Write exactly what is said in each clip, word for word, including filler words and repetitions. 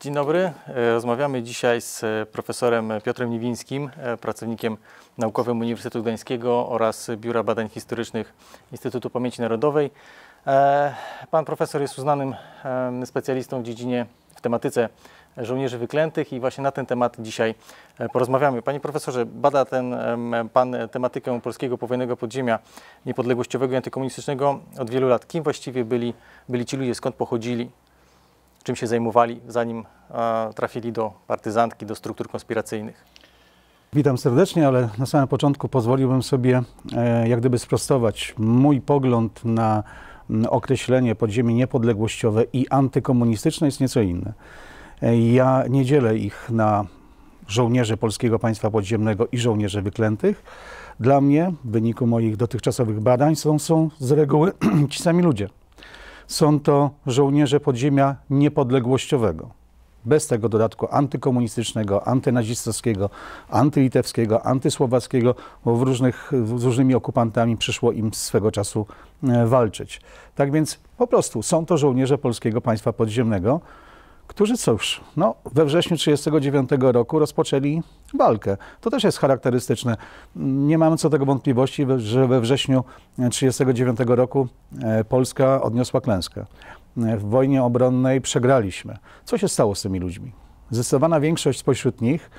Dzień dobry. Rozmawiamy dzisiaj z profesorem Piotrem Niwińskim, pracownikiem naukowym Uniwersytetu Gdańskiego oraz Biura Badań Historycznych Instytutu Pamięci Narodowej. Pan profesor jest uznanym specjalistą w dziedzinie, w tematyce żołnierzy wyklętych i właśnie na ten temat dzisiaj porozmawiamy. Panie profesorze, bada ten pan tematykę polskiego powojennego podziemia niepodległościowego i antykomunistycznego od wielu lat. Kim właściwie byli, byli ci ludzie, skąd pochodzili? Czym się zajmowali, zanim a, trafili do partyzantki, do struktur konspiracyjnych? Witam serdecznie, ale na samym początku pozwoliłbym sobie e, jak gdyby sprostować. Mój pogląd na m, określenie podziemie niepodległościowe i antykomunistyczne jest nieco inny. E, ja nie dzielę ich na żołnierzy Polskiego Państwa Podziemnego i żołnierzy wyklętych. Dla mnie, w wyniku moich dotychczasowych badań, są, są z reguły ci sami ludzie. Są to żołnierze podziemia niepodległościowego. Bez tego dodatku antykomunistycznego, antynazistowskiego, antylitewskiego, antysłowackiego, bo w różnych, z różnymi okupantami przyszło im swego czasu walczyć. Tak więc po prostu są to żołnierze Polskiego Państwa Podziemnego, którzy cóż, no, we wrześniu tysiąc dziewięćset trzydziestego dziewiątego roku rozpoczęli walkę. To też jest charakterystyczne. Nie mamy co do tego wątpliwości, że we wrześniu tysiąc dziewięćset trzydziestego dziewiątego roku Polska odniosła klęskę. W wojnie obronnej przegraliśmy. Co się stało z tymi ludźmi? Zdecydowana większość spośród nich,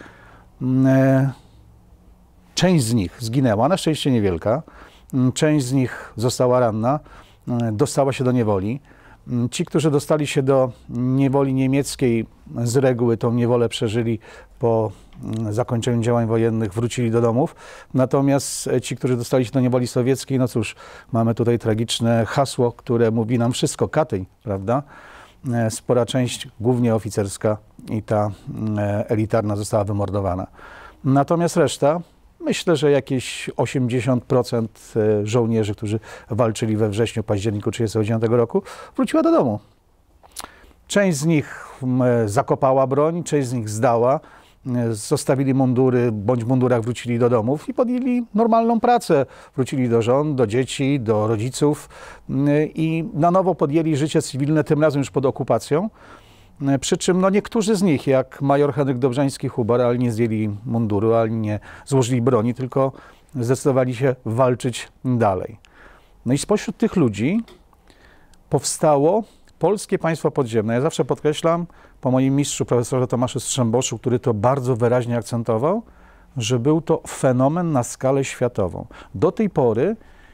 część z nich zginęła, na szczęście niewielka, część z nich została ranna, dostała się do niewoli. Ci, którzy dostali się do niewoli niemieckiej, z reguły tą niewolę przeżyli po zakończeniu działań wojennych, wrócili do domów. Natomiast ci, którzy dostali się do niewoli sowieckiej, no cóż, mamy tutaj tragiczne hasło, które mówi nam wszystko, Katyń, prawda? Spora część, głównie oficerska i ta elitarna, została wymordowana. Natomiast reszta, myślę, że jakieś osiemdziesiąt procent żołnierzy, którzy walczyli we wrześniu, październiku tysiąc dziewięćset trzydziestego dziewiątego roku, wróciła do domu. Część z nich zakopała broń, część z nich zdała, zostawili mundury, bądź w mundurach wrócili do domów i podjęli normalną pracę. Wrócili do żon, do dzieci, do rodziców i na nowo podjęli życie cywilne, tym razem już pod okupacją. Przy czym no, niektórzy z nich, jak major Henryk Dobrzański-Hubar, ale nie zdjęli munduru, ale nie złożyli broni, tylko zdecydowali się walczyć dalej. No i spośród tych ludzi powstało Polskie Państwo Podziemne. Ja zawsze podkreślam, po moim mistrzu, profesorze Tomaszu Strzemboszu, który to bardzo wyraźnie akcentował, że był to fenomen na skalę światową. Do tej pory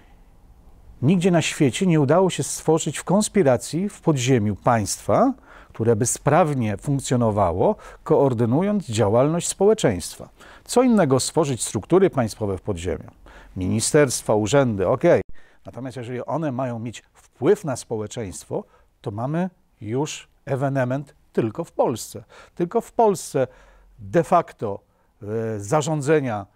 nigdzie na świecie nie udało się stworzyć w konspiracji w podziemiu państwa, które by sprawnie funkcjonowało, koordynując działalność społeczeństwa. Co innego stworzyć struktury państwowe w podziemiu, ministerstwa, urzędy, ok. Natomiast jeżeli one mają mieć wpływ na społeczeństwo, to mamy już ewenement tylko w Polsce. Tylko w Polsce de facto e, zarządzenia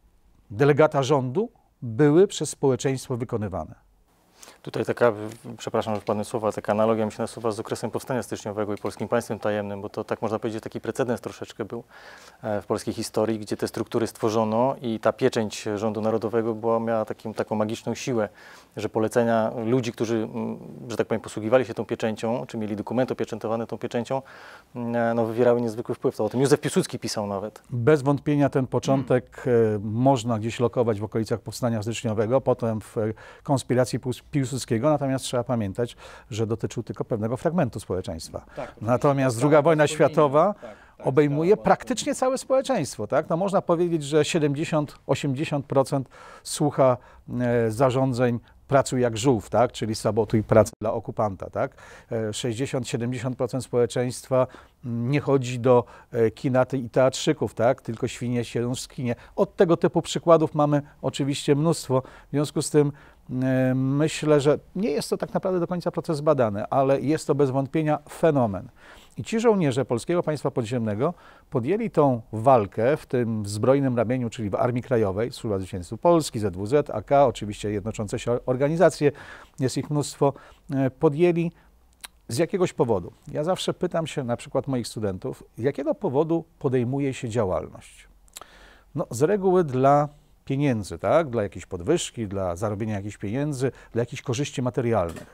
delegata rządu były przez społeczeństwo wykonywane. Tutaj taka, przepraszam, że wpadnę słowa, taka analogia mi się nasuwa z okresem powstania styczniowego i polskim państwem tajemnym, bo to tak można powiedzieć taki precedens troszeczkę był w polskiej historii, gdzie te struktury stworzono i ta pieczęć rządu narodowego była, miała takim, taką magiczną siłę, że polecenia ludzi, którzy, że tak powiem, posługiwali się tą pieczęcią, czy mieli dokumenty opieczętowane tą pieczęcią, no, wywierały niezwykły wpływ. To o tym Józef Piłsudski pisał nawet. Bez wątpienia ten początek hmm. można gdzieś lokować w okolicach powstania styczniowego, potem w konspiracji Piłsudskiego. Natomiast trzeba pamiętać, że dotyczył tylko pewnego fragmentu społeczeństwa. Tak, natomiast druga wojna światowa tak, tak, obejmuje praktycznie całe społeczeństwo. Tak? No można powiedzieć, że siedemdziesiąt do osiemdziesięciu procent słucha e, zarządzeń pracuj jak żółw, tak? Czyli sabotuj pracę dla okupanta. Tak? sześćdziesiąt do siedemdziesięciu procent społeczeństwa nie chodzi do kina i teatrzyków, tak? Tylko świnie siedzą w kinie. Od tego typu przykładów mamy oczywiście mnóstwo. W związku z tym e, myślę, że nie jest to tak naprawdę do końca proces badany, ale jest to bez wątpienia fenomen. I ci żołnierze Polskiego Państwa Podziemnego podjęli tą walkę w tym zbrojnym ramieniu, czyli w Armii Krajowej, Służba Zwycięstwa Polski, Z W Z, A K, oczywiście jednoczące się organizacje, jest ich mnóstwo, podjęli z jakiegoś powodu. Ja zawsze pytam się na przykład moich studentów, z jakiego powodu podejmuje się działalność? No, z reguły dla pieniędzy, tak? Dla jakiejś podwyżki, dla zarobienia jakichś pieniędzy, dla jakichś korzyści materialnych.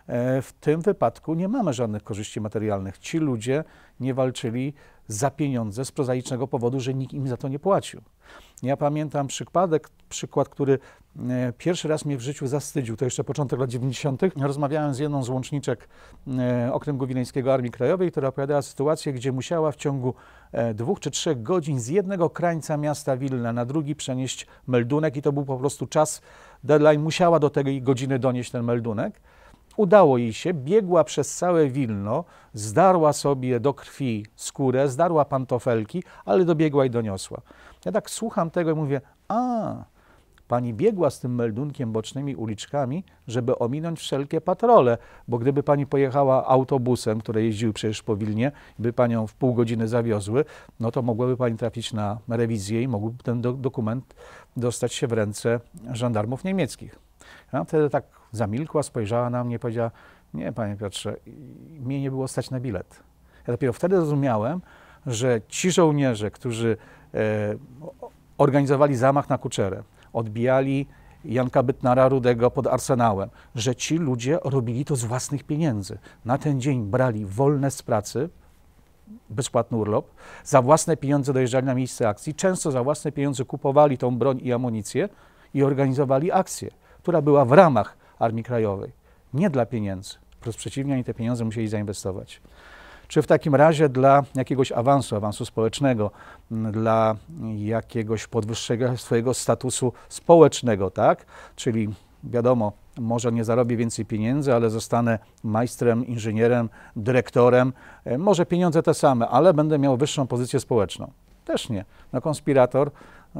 W tym wypadku nie mamy żadnych korzyści materialnych. Ci ludzie nie walczyli za pieniądze z prozaicznego powodu, że nikt im za to nie płacił. Ja pamiętam przypadek, przykład, który pierwszy raz mnie w życiu zawstydził, to jeszcze początek lat dziewięćdziesiątych. Rozmawiałem z jedną z łączniczek Okręgu Wileńskiego Armii Krajowej, która opowiadała sytuację, gdzie musiała w ciągu dwóch czy trzech godzin z jednego krańca miasta Wilna na drugi przenieść meldunek i to był po prostu czas, deadline, musiała do tej godziny donieść ten meldunek. Udało jej się, biegła przez całe Wilno, zdarła sobie do krwi skórę, zdarła pantofelki, ale dobiegła i doniosła. Ja tak słucham tego i mówię, a, pani biegła z tym meldunkiem bocznymi uliczkami, żeby ominąć wszelkie patrole, bo gdyby pani pojechała autobusem, które jeździły przecież po Wilnie, by panią w pół godziny zawiozły, no to mogłaby pani trafić na rewizję i mógłby ten do dokument dostać się w ręce żandarmów niemieckich. Ja wtedy tak zamilkła, spojrzała na mnie i powiedziała, nie, panie Piotrze, mnie nie było stać na bilet. Ja dopiero wtedy zrozumiałem, że ci żołnierze, którzy e, organizowali zamach na Kuczerę, odbijali Janka Bytnara-Rudego pod Arsenałem, że ci ludzie robili to z własnych pieniędzy. Na ten dzień brali wolne z pracy, bezpłatny urlop, za własne pieniądze dojeżdżali na miejsce akcji, często za własne pieniądze kupowali tą broń i amunicję i organizowali akcję, która była w ramach Armii Krajowej, nie dla pieniędzy. Wprost przeciwnie, oni te pieniądze musieli zainwestować. Czy w takim razie dla jakiegoś awansu, awansu społecznego, dla jakiegoś podwyższenia swojego statusu społecznego, tak? Czyli wiadomo, może nie zarobię więcej pieniędzy, ale zostanę majstrem, inżynierem, dyrektorem, może pieniądze te same, ale będę miał wyższą pozycję społeczną. Też nie. No, konspirator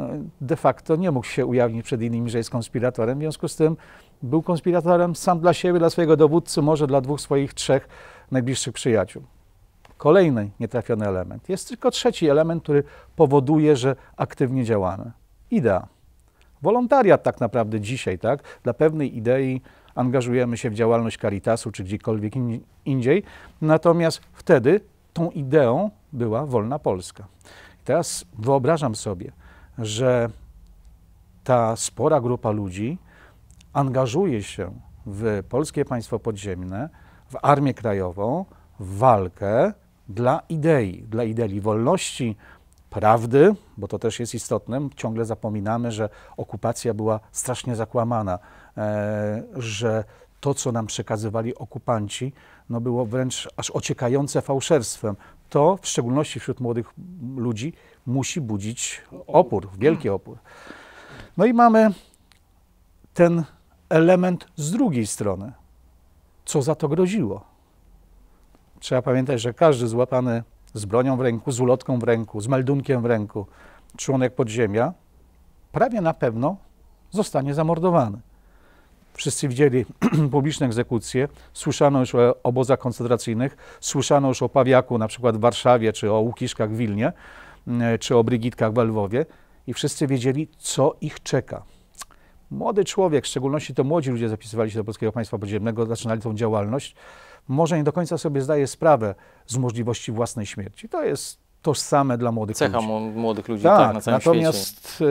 de facto nie mógł się ujawnić przed innymi, że jest konspiratorem, w związku z tym był konspiratorem sam dla siebie, dla swojego dowódcy, może dla dwóch swoich, trzech najbliższych przyjaciół. Kolejny nietrafiony element. Jest tylko trzeci element, który powoduje, że aktywnie działamy. Idea. Wolontariat tak naprawdę dzisiaj, tak? Dla pewnej idei angażujemy się w działalność Caritasu czy gdziekolwiek indziej, natomiast wtedy tą ideą była wolna Polska. I teraz wyobrażam sobie, że ta spora grupa ludzi angażuje się w Polskie Państwo Podziemne, w Armię Krajową, w walkę dla idei, dla idei wolności, prawdy, bo to też jest istotne. Ciągle zapominamy, że okupacja była strasznie zakłamana, e, że to, co nam przekazywali okupanci, no było wręcz aż ociekające fałszerstwem. To, w szczególności wśród młodych ludzi, musi budzić opór, wielki opór. No i mamy ten element z drugiej strony. Co za to groziło? Trzeba pamiętać, że każdy złapany z bronią w ręku, z ulotką w ręku, z meldunkiem w ręku, członek podziemia, prawie na pewno zostanie zamordowany. Wszyscy widzieli publiczne egzekucje, słyszano już o obozach koncentracyjnych, słyszano już o Pawiaku na przykład w Warszawie, czy o Łukiszkach w Wilnie, czy o Brygitkach w Lwowie i wszyscy wiedzieli, co ich czeka. Młody człowiek, w szczególności to młodzi ludzie zapisywali się do Polskiego Państwa Podziemnego, zaczynali tą działalność, może nie do końca sobie zdaje sprawę z możliwości własnej śmierci. To jest tożsame dla młodych Cecha ludzi. Cecha młodych ludzi tak, tak, na całym natomiast świecie.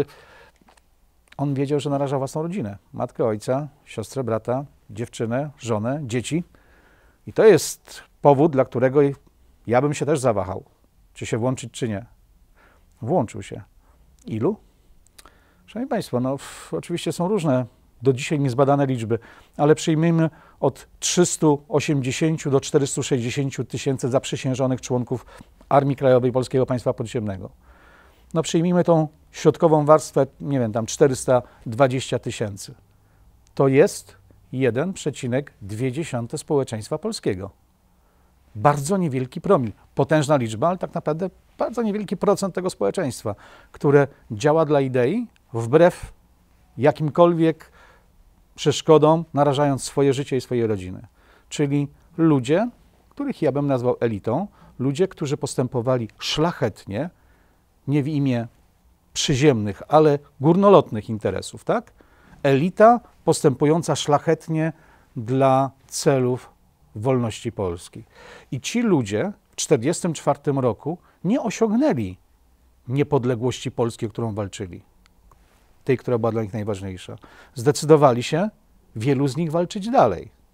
On wiedział, że naraża własną rodzinę. Matkę, ojca, siostrę, brata, dziewczynę, żonę, dzieci. I to jest powód, dla którego ja bym się też zawahał, czy się włączyć, czy nie. Włączył się. Ilu? Szanowni Państwo, no w, oczywiście są różne, do dzisiaj niezbadane liczby, ale przyjmijmy od trzystu osiemdziesięciu do czterystu sześćdziesięciu tysięcy zaprzysiężonych członków Armii Krajowej Polskiego Państwa Podziemnego. No przyjmijmy tą środkową warstwę, nie wiem, tam czterysta dwadzieścia tysięcy. To jest jeden przecinek dwa społeczeństwa polskiego. Bardzo niewielki promil. Potężna liczba, ale tak naprawdę bardzo niewielki procent tego społeczeństwa, które działa dla idei wbrew jakimkolwiek przeszkodom, narażając swoje życie i swoje rodziny. Czyli ludzie, których ja bym nazwał elitą, ludzie, którzy postępowali szlachetnie, nie w imię przyziemnych, ale górnolotnych interesów, tak? Elita postępująca szlachetnie dla celów wolności Polski. I ci ludzie w tysiąc dziewięćset czterdziestym czwartym roku nie osiągnęli niepodległości Polski, o którą walczyli. Tej, która była dla nich najważniejsza. Zdecydowali się, wielu z nich, walczyć dalej.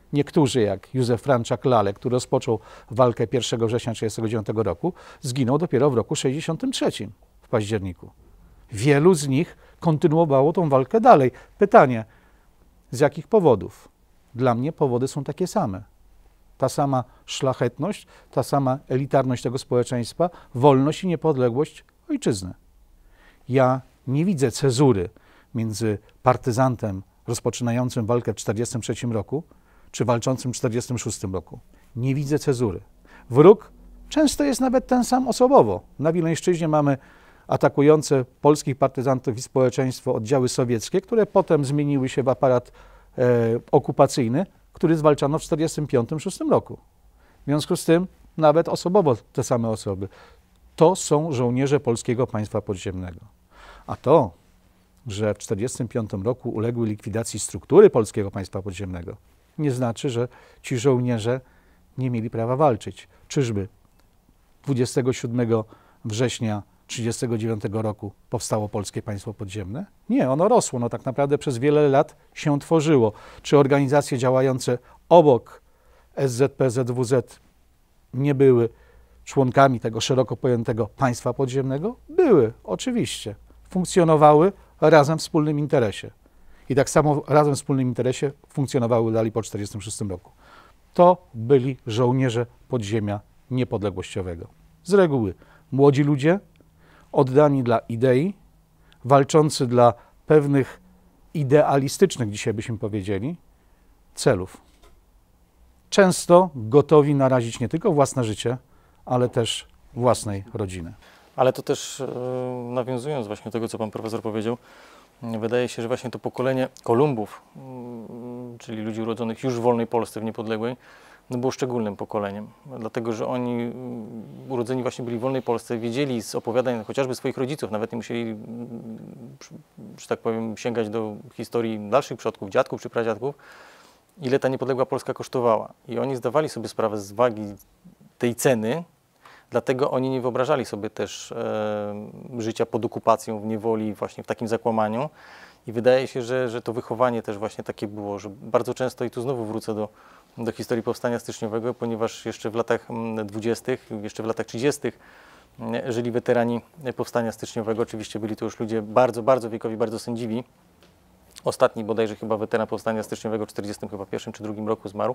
Niektórzy, jak Józef Franczak Lale, który rozpoczął walkę pierwszego września tysiąc dziewięćset trzydziestego dziewiątego roku, zginął dopiero w roku sześćdziesiątym trzecim w październiku. Wielu z nich kontynuowało tą walkę dalej. Pytanie, z jakich powodów? Dla mnie powody są takie same. Ta sama szlachetność, ta sama elitarność tego społeczeństwa, wolność i niepodległość ojczyzny. Ja nie widzę cezury między partyzantem rozpoczynającym walkę w tysiąc dziewięćset czterdziestym trzecim roku, czy walczącym w tysiąc dziewięćset czterdziestym szóstym roku. Nie widzę cezury. Wróg często jest nawet ten sam osobowo. Na Wileńszczyźnie mamy atakujące polskich partyzantów i społeczeństwo oddziały sowieckie, które potem zmieniły się w aparat e, okupacyjny, który zwalczano w tysiąc dziewięćset czterdziestym piątym szóstym roku. W związku z tym nawet osobowo te same osoby. To są żołnierze Polskiego Państwa Podziemnego. A to, że w tysiąc dziewięćset czterdziestym piątym roku uległy likwidacji struktury Polskiego Państwa Podziemnego, nie znaczy, że ci żołnierze nie mieli prawa walczyć. Czyżby dwudziestego siódmego września tysiąc dziewięćset trzydziestego dziewiątego roku powstało Polskie Państwo Podziemne? Nie, ono rosło, no tak naprawdę przez wiele lat się tworzyło. Czy organizacje działające obok S Z P, Z W Z nie były członkami tego szeroko pojętego państwa podziemnego? Były, oczywiście. Funkcjonowały razem w wspólnym interesie. I tak samo razem w wspólnym interesie funkcjonowały dalej po tysiąc dziewięćset czterdziestym szóstym roku. To byli żołnierze podziemia niepodległościowego. Z reguły młodzi ludzie, oddani dla idei, walczący dla pewnych idealistycznych, dzisiaj byśmy powiedzieli, celów. Często gotowi narazić nie tylko własne życie, ale też własnej rodziny. Ale to też, nawiązując właśnie do tego, co pan profesor powiedział, wydaje się, że właśnie to pokolenie Kolumbów, czyli ludzi urodzonych już w wolnej Polsce, w niepodległej, no było szczególnym pokoleniem, dlatego że oni urodzeni właśnie byli w wolnej Polsce, wiedzieli z opowiadań chociażby swoich rodziców, nawet nie musieli, że tak powiem, sięgać do historii dalszych przodków, dziadków czy pradziadków, ile ta niepodległa Polska kosztowała. I oni zdawali sobie sprawę z wagi tej ceny, dlatego oni nie wyobrażali sobie też e, życia pod okupacją, w niewoli, właśnie w takim zakłamaniu. I wydaje się, że, że to wychowanie też właśnie takie było, że bardzo często, i tu znowu wrócę do, do historii Powstania Styczniowego, ponieważ jeszcze w latach dwudziestych, jeszcze w latach trzydziestych żyli weterani Powstania Styczniowego. Oczywiście byli to już ludzie bardzo, bardzo wiekowi, bardzo sędziwi. Ostatni bodajże chyba weteran Powstania Styczniowego w czterdziestym chyba pierwszym czy drugim roku zmarł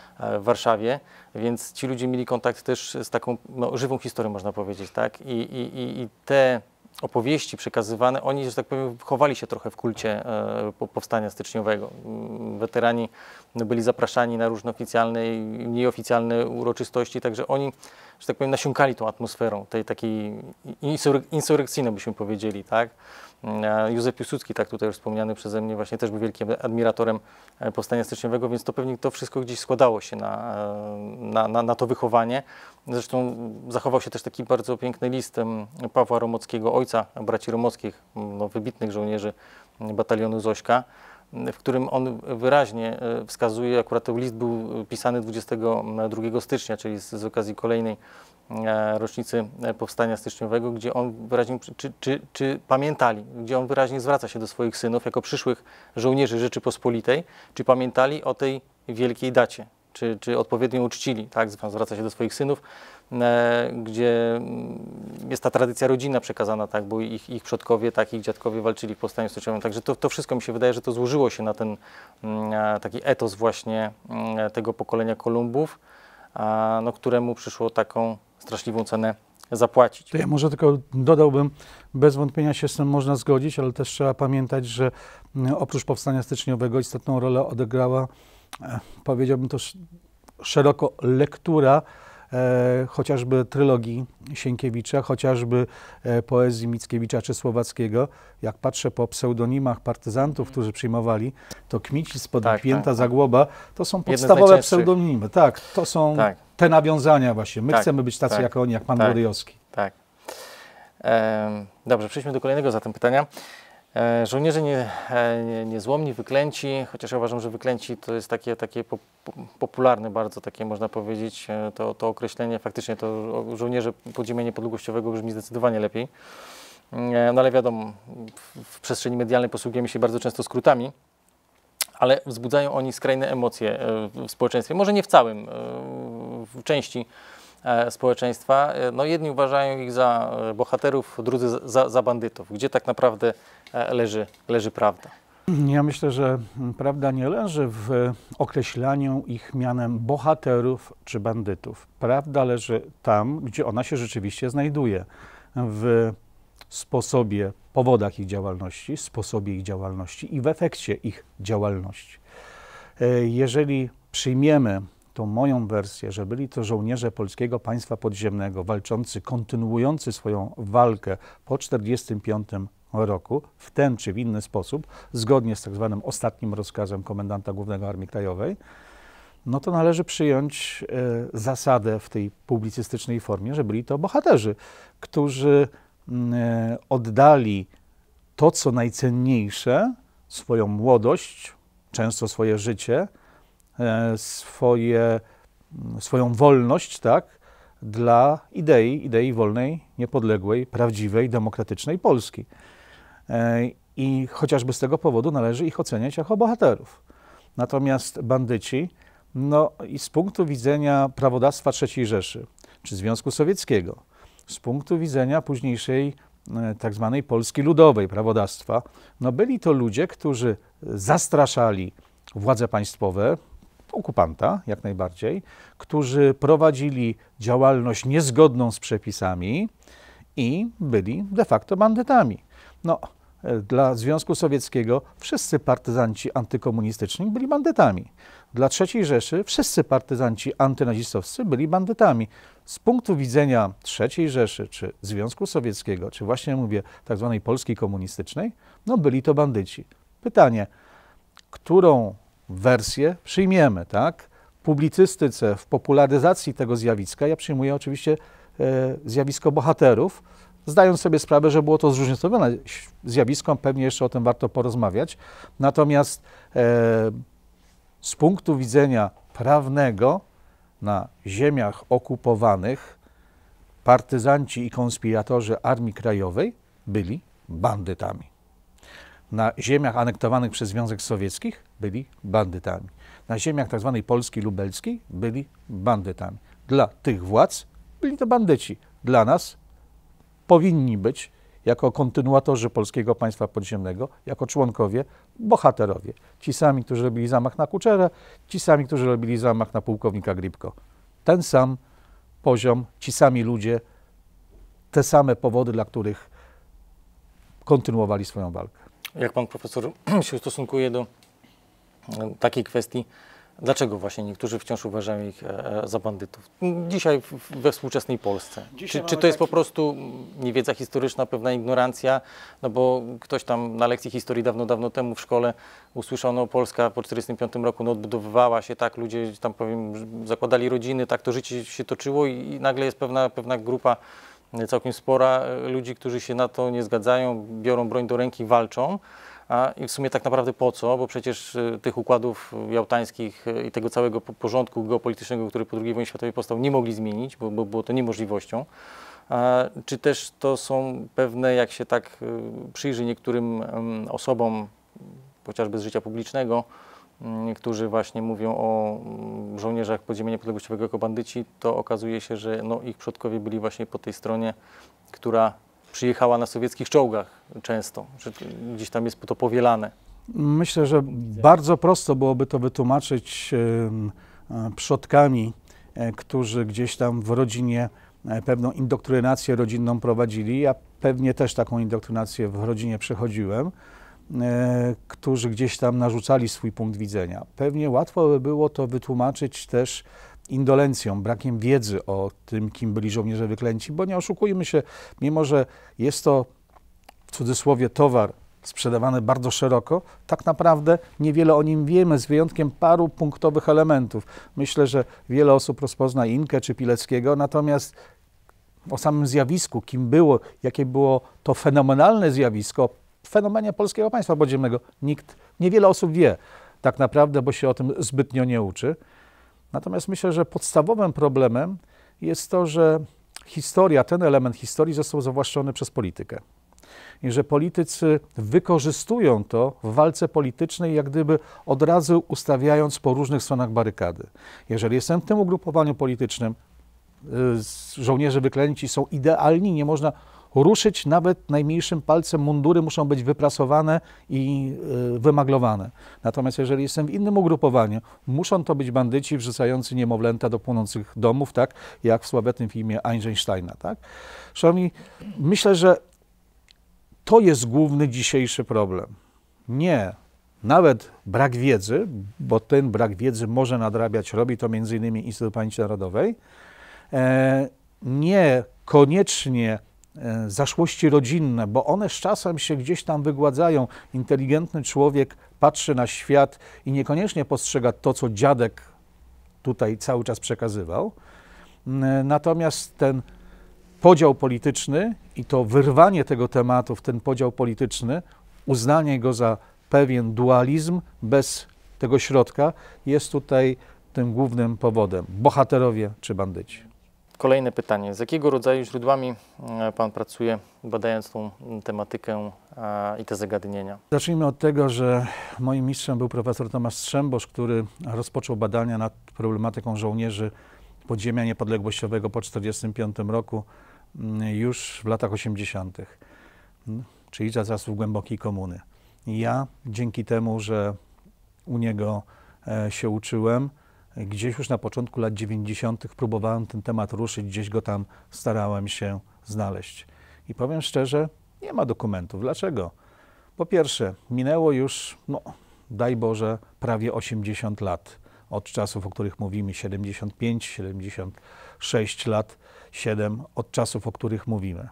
w Warszawie, więc ci ludzie mieli kontakt też z taką no, żywą historią, można powiedzieć, tak? I, i, i te opowieści przekazywane, oni, że tak powiem, chowali się trochę w kulcie e, Powstania Styczniowego. Weterani no, byli zapraszani na różne oficjalne i nieoficjalne uroczystości, także oni, że tak powiem, nasiąkali tą atmosferą, tej takiej insurekcyjną, byśmy powiedzieli, tak? Józef Piłsudski, tak tutaj już wspomniany przeze mnie, właśnie też był wielkim admiratorem Powstania Styczniowego, więc to pewnie to wszystko gdzieś składało się na, na, na, na to wychowanie. Zresztą zachował się też taki bardzo piękny list Pawła Romockiego, ojca braci Romockich, no, wybitnych żołnierzy batalionu Zośka, w którym on wyraźnie wskazuje, akurat ten list był pisany dwudziestego drugiego stycznia, czyli z, z okazji kolejnej rocznicy Powstania Styczniowego, gdzie on wyraźnie, czy, czy, czy pamiętali, gdzie on wyraźnie zwraca się do swoich synów jako przyszłych żołnierzy Rzeczypospolitej, czy pamiętali o tej wielkiej dacie, czy, czy odpowiednio uczcili, tak, zwraca się do swoich synów, e, gdzie jest ta tradycja rodzinna przekazana, tak, bo ich, ich przodkowie, tak, ich dziadkowie walczyli w Powstaniu Styczniowym, także to, to wszystko mi się wydaje, że to złożyło się na ten e, taki etos właśnie e, tego pokolenia Kolumbów, a, no, któremu przyszło taką straszliwą cenę zapłacić. To ja może tylko dodałbym, bez wątpienia się z tym można zgodzić, ale też trzeba pamiętać, że oprócz Powstania Styczniowego istotną rolę odegrała, powiedziałbym to szeroko, lektura e, chociażby trylogii Sienkiewicza, chociażby e, poezji Mickiewicza czy Słowackiego. Jak patrzę po pseudonimach partyzantów, którzy przyjmowali, to Kmici spod tak, Pięta, tak, Zagłoba, to są podstawowe pseudonimy. Tak, to są tak. te nawiązania właśnie. My tak, chcemy być tacy tak, jak oni, jak pan tak, Włodyjowski. Tak. E, dobrze, przejdźmy do kolejnego zatem pytania. E, żołnierze nie, e, nie, niezłomni, wyklęci, chociaż ja uważam, że wyklęci to jest takie, takie po, po, popularne bardzo, takie można powiedzieć, e, to, to określenie, faktycznie to o, żołnierze podziemia niepodległościowego brzmi zdecydowanie lepiej. E, no ale wiadomo, w, w przestrzeni medialnej posługujemy się bardzo często skrótami, ale wzbudzają oni skrajne emocje w społeczeństwie. Może nie w całym, w części społeczeństwa. No, jedni uważają ich za bohaterów, drudzy za, za bandytów. Gdzie tak naprawdę leży, leży prawda? Ja myślę, że prawda nie leży w określaniu ich mianem bohaterów czy bandytów. Prawda leży tam, gdzie ona się rzeczywiście znajduje. W sposobie, powodach ich działalności, sposobie ich działalności i w efekcie ich działalności. Jeżeli przyjmiemy tą moją wersję, że byli to żołnierze Polskiego Państwa Podziemnego, walczący, kontynuujący swoją walkę po tysiąc dziewięćset czterdziestym piątym roku, w ten czy w inny sposób, zgodnie z tak zwanym ostatnim rozkazem komendanta głównego Armii Krajowej, no to należy przyjąć e, zasadę w tej publicystycznej formie, że byli to bohaterzy, którzy e, oddali to, co najcenniejsze, swoją młodość, często swoje życie, e, swoje, swoją wolność, tak, dla idei, idei wolnej, niepodległej, prawdziwej, demokratycznej Polski. I chociażby z tego powodu należy ich oceniać jako bohaterów. Natomiast bandyci, no i z punktu widzenia prawodawstwa trzeciej Rzeszy, czy Związku Sowieckiego, z punktu widzenia późniejszej tak zwanej Polski Ludowej prawodawstwa, no byli to ludzie, którzy zastraszali władze państwowe, okupanta jak najbardziej, którzy prowadzili działalność niezgodną z przepisami i byli de facto bandytami. No, dla Związku Sowieckiego wszyscy partyzanci antykomunistyczni byli bandytami. Dla trzeciej Rzeszy wszyscy partyzanci antynazistowscy byli bandytami. Z punktu widzenia trzeciej Rzeszy, czy Związku Sowieckiego, czy właśnie mówię tak zwanej Polski komunistycznej, no byli to bandyci. Pytanie, którą wersję przyjmiemy, tak? W publicystyce, w popularyzacji tego zjawiska ja przyjmuję oczywiście e, zjawisko bohaterów, zdając sobie sprawę, że było to zróżnicowane zjawisko, pewnie jeszcze o tym warto porozmawiać. Natomiast e, z punktu widzenia prawnego na ziemiach okupowanych partyzanci i konspiratorzy Armii Krajowej byli bandytami. Na ziemiach anektowanych przez Związek Sowiecki byli bandytami. Na ziemiach tzw. Polski lubelskiej byli bandytami. Dla tych władz byli to bandyci. Dla nas powinni być, jako kontynuatorzy Polskiego Państwa Podziemnego, jako członkowie, bohaterowie. Ci sami, którzy robili zamach na Kuczerę, ci sami, którzy robili zamach na pułkownika Gripko. Ten sam poziom, ci sami ludzie, te same powody, dla których kontynuowali swoją walkę. Jak pan profesor się stosunkuje do takiej kwestii, dlaczego właśnie niektórzy wciąż uważają ich za bandytów? Dzisiaj we współczesnej Polsce. Czy, czy to jest po prostu niewiedza historyczna, pewna ignorancja? No bo ktoś tam na lekcji historii dawno, dawno temu w szkole usłyszał, no Polska po tysiąc dziewięćset czterdziestym piątym roku no, odbudowywała się, tak, ludzie tam powiem, zakładali rodziny, tak to życie się toczyło i, i nagle jest pewna, pewna grupa, całkiem spora ludzi, którzy się na to nie zgadzają, biorą broń do ręki, walczą. A i w sumie tak naprawdę po co? Bo przecież tych układów jałtańskich i tego całego porządku geopolitycznego, który po drugiej wojnie światowej powstał, nie mogli zmienić, bo, bo było to niemożliwością. A czy też to są pewne, jak się tak przyjrzy niektórym osobom, chociażby z życia publicznego, którzy właśnie mówią o żołnierzach podziemia niepodległościowego jako bandyci, to okazuje się, że no, ich przodkowie byli właśnie po tej stronie, która przyjechała na sowieckich czołgach często, że gdzieś tam jest to powielane. Myślę, że bardzo prosto byłoby to wytłumaczyć przodkami, którzy gdzieś tam w rodzinie pewną indoktrynację rodzinną prowadzili. Ja pewnie też taką indoktrynację w rodzinie przechodziłem, którzy gdzieś tam narzucali swój punkt widzenia. Pewnie łatwo by było to wytłumaczyć też indolencją, brakiem wiedzy o tym, kim byli żołnierze wyklęci, bo nie oszukujmy się, mimo że jest to w cudzysłowie towar sprzedawany bardzo szeroko, tak naprawdę niewiele o nim wiemy, z wyjątkiem paru punktowych elementów. Myślę, że wiele osób rozpozna Inkę czy Pileckiego, natomiast o samym zjawisku, kim było, jakie było to fenomenalne zjawisko, fenomenie Polskiego Państwa Podziemnego, nikt, niewiele osób wie tak naprawdę, bo się o tym zbytnio nie uczy. Natomiast myślę, że podstawowym problemem jest to, że historia, ten element historii został zawłaszczony przez politykę. I że politycy wykorzystują to w walce politycznej, jak gdyby od razu ustawiając po różnych stronach barykady. Jeżeli jestem w tym ugrupowaniu politycznym, żołnierze wyklęci są idealni, nie można ruszyć nawet najmniejszym palcem, mundury muszą być wyprasowane i wymaglowane. Natomiast jeżeli jestem w innym ugrupowaniu, muszą to być bandyci wrzucający niemowlęta do płonących domów, tak jak w sławetnym filmie Einsteina. Tak? Szanowni, myślę, że to jest główny dzisiejszy problem. Nie nawet brak wiedzy, bo ten brak wiedzy może nadrabiać, robi to między innymi Instytut Pamięci Narodowej, nie koniecznie zaszłości rodzinne, bo one z czasem się gdzieś tam wygładzają. Inteligentny człowiek patrzy na świat i niekoniecznie postrzega to, co dziadek tutaj cały czas przekazywał. Natomiast ten podział polityczny i to wyrwanie tego tematu w ten podział polityczny, uznanie go za pewien dualizm bez tego środka jest tutaj tym głównym powodem. Bohaterowie czy bandyci. Kolejne pytanie. Z jakiego rodzaju źródłami Pan pracuje, badając tą tematykę i te zagadnienia? Zacznijmy od tego, że moim mistrzem był profesor Tomasz Strzembosz, który rozpoczął badania nad problematyką żołnierzy podziemia niepodległościowego po tysiąc dziewięćset czterdziestym piątym roku już w latach osiemdziesiątych, czyli za czasów głębokiej komuny. I ja dzięki temu, że u niego się uczyłem, gdzieś już na początku lat dziewięćdziesiątych próbowałem ten temat ruszyć, gdzieś go tam starałem się znaleźć. I powiem szczerze, nie ma dokumentów. Dlaczego? Po pierwsze, minęło już, no daj Boże, prawie osiemdziesiąt lat od czasów, o których mówimy, siedemdziesiąt pięć, siedemdziesiąt sześć lat, siedem od czasów, o których mówimy.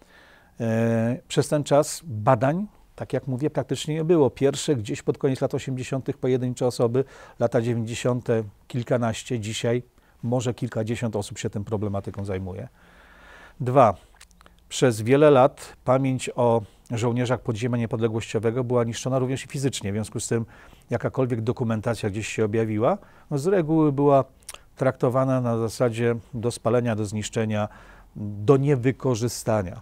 E, przez ten czas badań, tak jak mówię, praktycznie nie było. Pierwsze gdzieś pod koniec lat osiemdziesiątych pojedyncze osoby, lata dziewięćdziesiąte kilkanaście, dzisiaj może kilkadziesiąt osób się tą problematyką zajmuje. Dwa, przez wiele lat pamięć o żołnierzach podziemia niepodległościowego była niszczona również i fizycznie, w związku z tym jakakolwiek dokumentacja gdzieś się objawiła, no z reguły była traktowana na zasadzie do spalenia, do zniszczenia, do niewykorzystania,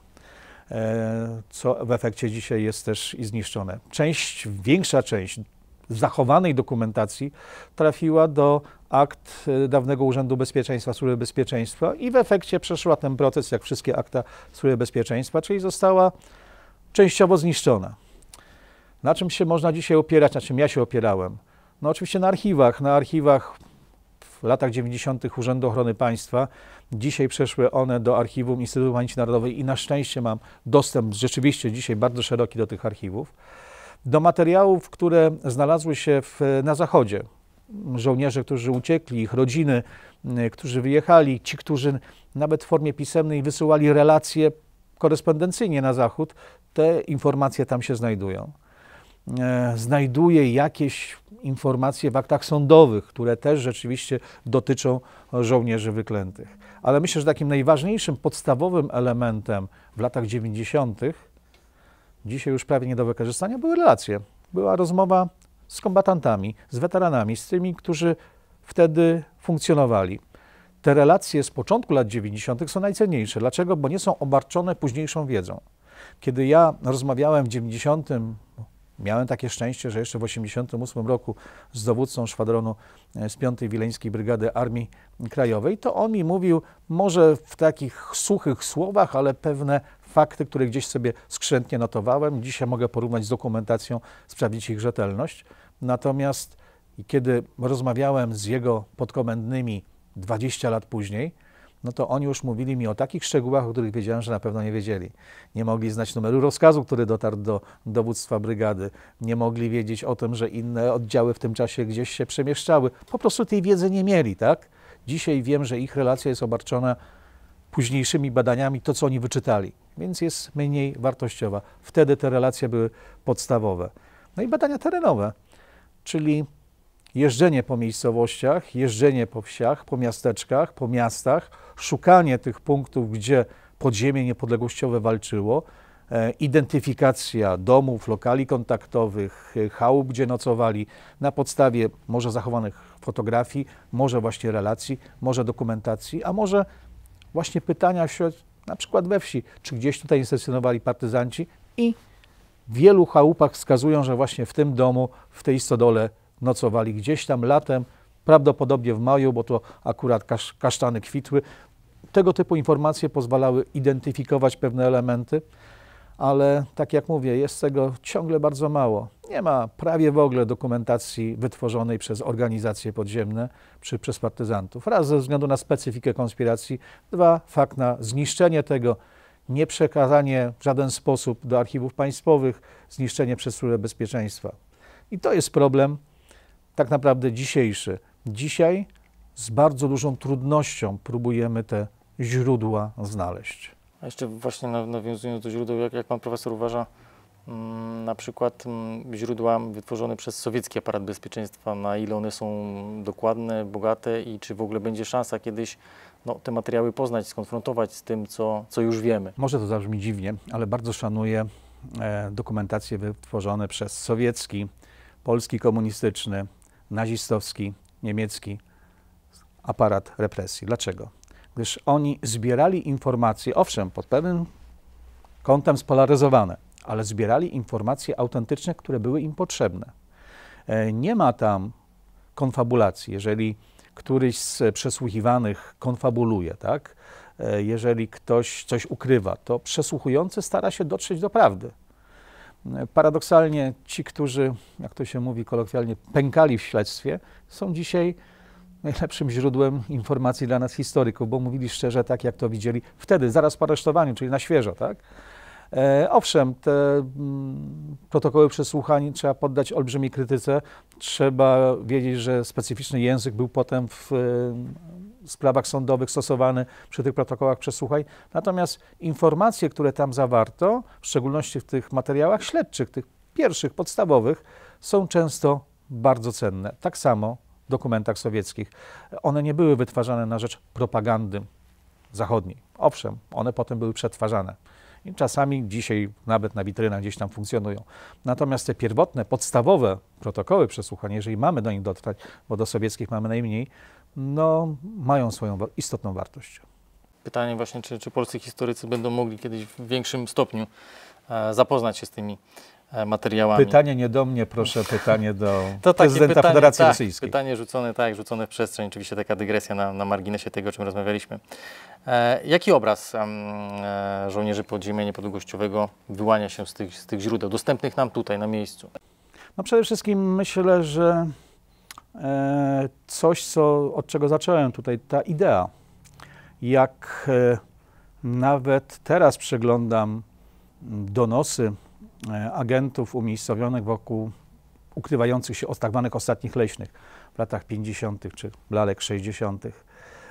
co w efekcie dzisiaj jest też i zniszczone. Część, większa część zachowanej dokumentacji trafiła do akt dawnego Urzędu Bezpieczeństwa, Służby Bezpieczeństwa i w efekcie przeszła ten proces, jak wszystkie akta Służby Bezpieczeństwa, czyli została częściowo zniszczona. Na czym się można dzisiaj opierać, na czym ja się opierałem? No oczywiście na archiwach, na archiwach w latach dziewięćdziesiątych Urzędu Ochrony Państwa. Dzisiaj przeszły one do archiwum Instytutu Pamięci Narodowej i na szczęście mam dostęp rzeczywiście dzisiaj bardzo szeroki do tych archiwów. Do materiałów, które znalazły się w, na Zachodzie. Żołnierze, którzy uciekli, ich rodziny, którzy wyjechali, ci, którzy nawet w formie pisemnej wysyłali relacje korespondencyjnie na Zachód, te informacje tam się znajdują. Znajduje jakieś informacje w aktach sądowych, które też rzeczywiście dotyczą żołnierzy wyklętych. Ale myślę, że takim najważniejszym, podstawowym elementem w latach dziewięćdziesiątych, dzisiaj już prawie nie do wykorzystania, były relacje. Była rozmowa z kombatantami, z weteranami, z tymi, którzy wtedy funkcjonowali. Te relacje z początku lat dziewięćdziesiątych są najcenniejsze. Dlaczego? Bo nie są obarczone późniejszą wiedzą. Kiedy ja rozmawiałem w dziewięćdziesiątym, miałem takie szczęście, że jeszcze w osiemdziesiątym ósmym roku z dowódcą szwadronu z piątej Wileńskiej Brygady Armii Krajowej, to on mi mówił, może w takich suchych słowach, ale pewne fakty, które gdzieś sobie skrzętnie notowałem. Dzisiaj mogę porównać z dokumentacją, sprawdzić ich rzetelność. Natomiast kiedy rozmawiałem z jego podkomendnymi dwadzieścia lat później, no to oni już mówili mi o takich szczegółach, o których wiedziałem, że na pewno nie wiedzieli. Nie mogli znać numeru rozkazu, który dotarł do dowództwa brygady. Nie mogli wiedzieć o tym, że inne oddziały w tym czasie gdzieś się przemieszczały. Po prostu tej wiedzy nie mieli, tak? Dzisiaj wiem, że ich relacja jest obarczona późniejszymi badaniami, to co oni wyczytali, więc jest mniej wartościowa. Wtedy te relacje były podstawowe. No i badania terenowe, czyli jeżdżenie po miejscowościach, jeżdżenie po wsiach, po miasteczkach, po miastach, szukanie tych punktów, gdzie podziemie niepodległościowe walczyło, e, identyfikacja domów, lokali kontaktowych, chałup, gdzie nocowali, na podstawie może zachowanych fotografii, może właśnie relacji, może dokumentacji, a może właśnie pytania wśród, na przykład we wsi, czy gdzieś tutaj stacjonowali partyzanci, I w wielu chałupach wskazują, że właśnie w tym domu, w tej stodole nocowali gdzieś tam latem, prawdopodobnie w maju, bo to akurat kasz, kasztany kwitły. Tego typu informacje pozwalały identyfikować pewne elementy, ale tak jak mówię, jest tego ciągle bardzo mało. Nie ma prawie w ogóle dokumentacji wytworzonej przez organizacje podziemne czy przez partyzantów. Raz ze względu na specyfikę konspiracji, dwa fakt na zniszczenie tego, nieprzekazanie w żaden sposób do archiwów państwowych, zniszczenie przez Służbę Bezpieczeństwa. I to jest problem tak naprawdę dzisiejszy. Dzisiaj z bardzo dużą trudnością próbujemy te źródła znaleźć. A jeszcze właśnie nawiązując do źródeł, jak, jak pan profesor uważa, mm, na przykład mm, źródła wytworzone przez sowiecki aparat bezpieczeństwa, na ile one są dokładne, bogate i czy w ogóle będzie szansa kiedyś no, te materiały poznać, skonfrontować z tym, co, co już wiemy? Może to zabrzmi dziwnie, ale bardzo szanuję e, dokumentacje wytworzone przez sowiecki, polski komunistyczny, nazistowski, niemiecki aparat represji. Dlaczego? Gdyż oni zbierali informacje, owszem, pod pewnym kątem spolaryzowane, ale zbierali informacje autentyczne, które były im potrzebne. Nie ma tam konfabulacji. Jeżeli któryś z przesłuchiwanych konfabuluje, tak? Jeżeli ktoś coś ukrywa, to przesłuchujący stara się dotrzeć do prawdy. Paradoksalnie ci, którzy, jak to się mówi kolokwialnie, pękali w śledztwie, są dzisiaj najlepszym źródłem informacji dla nas historyków, bo mówili szczerze tak, jak to widzieli wtedy, zaraz po aresztowaniu, czyli na świeżo, tak? E, owszem, te mm, protokoły przesłuchań trzeba poddać olbrzymiej krytyce, trzeba wiedzieć, że specyficzny język był potem w e, sprawach sądowych stosowany przy tych protokołach przesłuchań, natomiast informacje, które tam zawarto, w szczególności w tych materiałach śledczych, tych pierwszych, podstawowych, są często bardzo cenne. Tak samo w dokumentach sowieckich. One nie były wytwarzane na rzecz propagandy zachodniej. Owszem, one potem były przetwarzane. I czasami dzisiaj nawet na witrynach gdzieś tam funkcjonują. Natomiast te pierwotne, podstawowe protokoły przesłuchań, jeżeli mamy do nich dotrwać, bo do sowieckich mamy najmniej, no mają swoją istotną wartość. Pytanie właśnie, czy, czy polscy historycy będą mogli kiedyś w większym stopniu e, zapoznać się z tymi materiałami. Pytanie nie do mnie, proszę, pytanie do to prezydenta pytanie, Federacji tak, Rosyjskiej. Pytanie rzucone, tak, rzucone w przestrzeń, oczywiście taka dygresja na, na marginesie tego, o czym rozmawialiśmy. E, jaki obraz e, żołnierzy podziemia niepodległościowego wyłania się z tych, z tych źródeł, dostępnych nam tutaj, na miejscu? No przede wszystkim myślę, że e, coś, co, od czego zacząłem tutaj, ta idea. Jak e, nawet teraz przeglądam donosy agentów umiejscowionych wokół ukrywających się od tak zwanych ostatnich leśnych w latach pięćdziesiątych czy lalek sześćdziesiątych.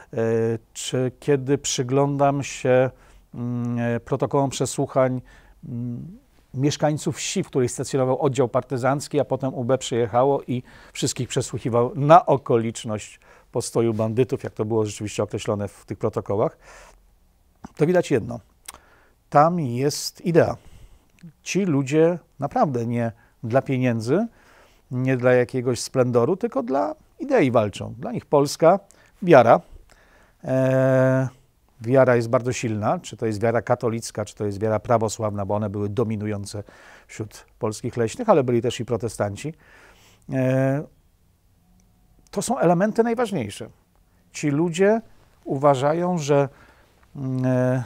Czy kiedy przyglądam się protokołom przesłuchań mieszkańców wsi, w której stacjonował oddział partyzancki, a potem U B przyjechało i wszystkich przesłuchiwał na okoliczność postoju bandytów, jak to było rzeczywiście określone w tych protokołach, to widać jedno. Tam jest idea. Ci ludzie naprawdę nie dla pieniędzy, nie dla jakiegoś splendoru, tylko dla idei walczą. Dla nich Polska, wiara. E, wiara jest bardzo silna, czy to jest wiara katolicka, czy to jest wiara prawosławna, bo one były dominujące wśród polskich leśnych, ale byli też i protestanci. E, to są elementy najważniejsze. Ci ludzie uważają, że e,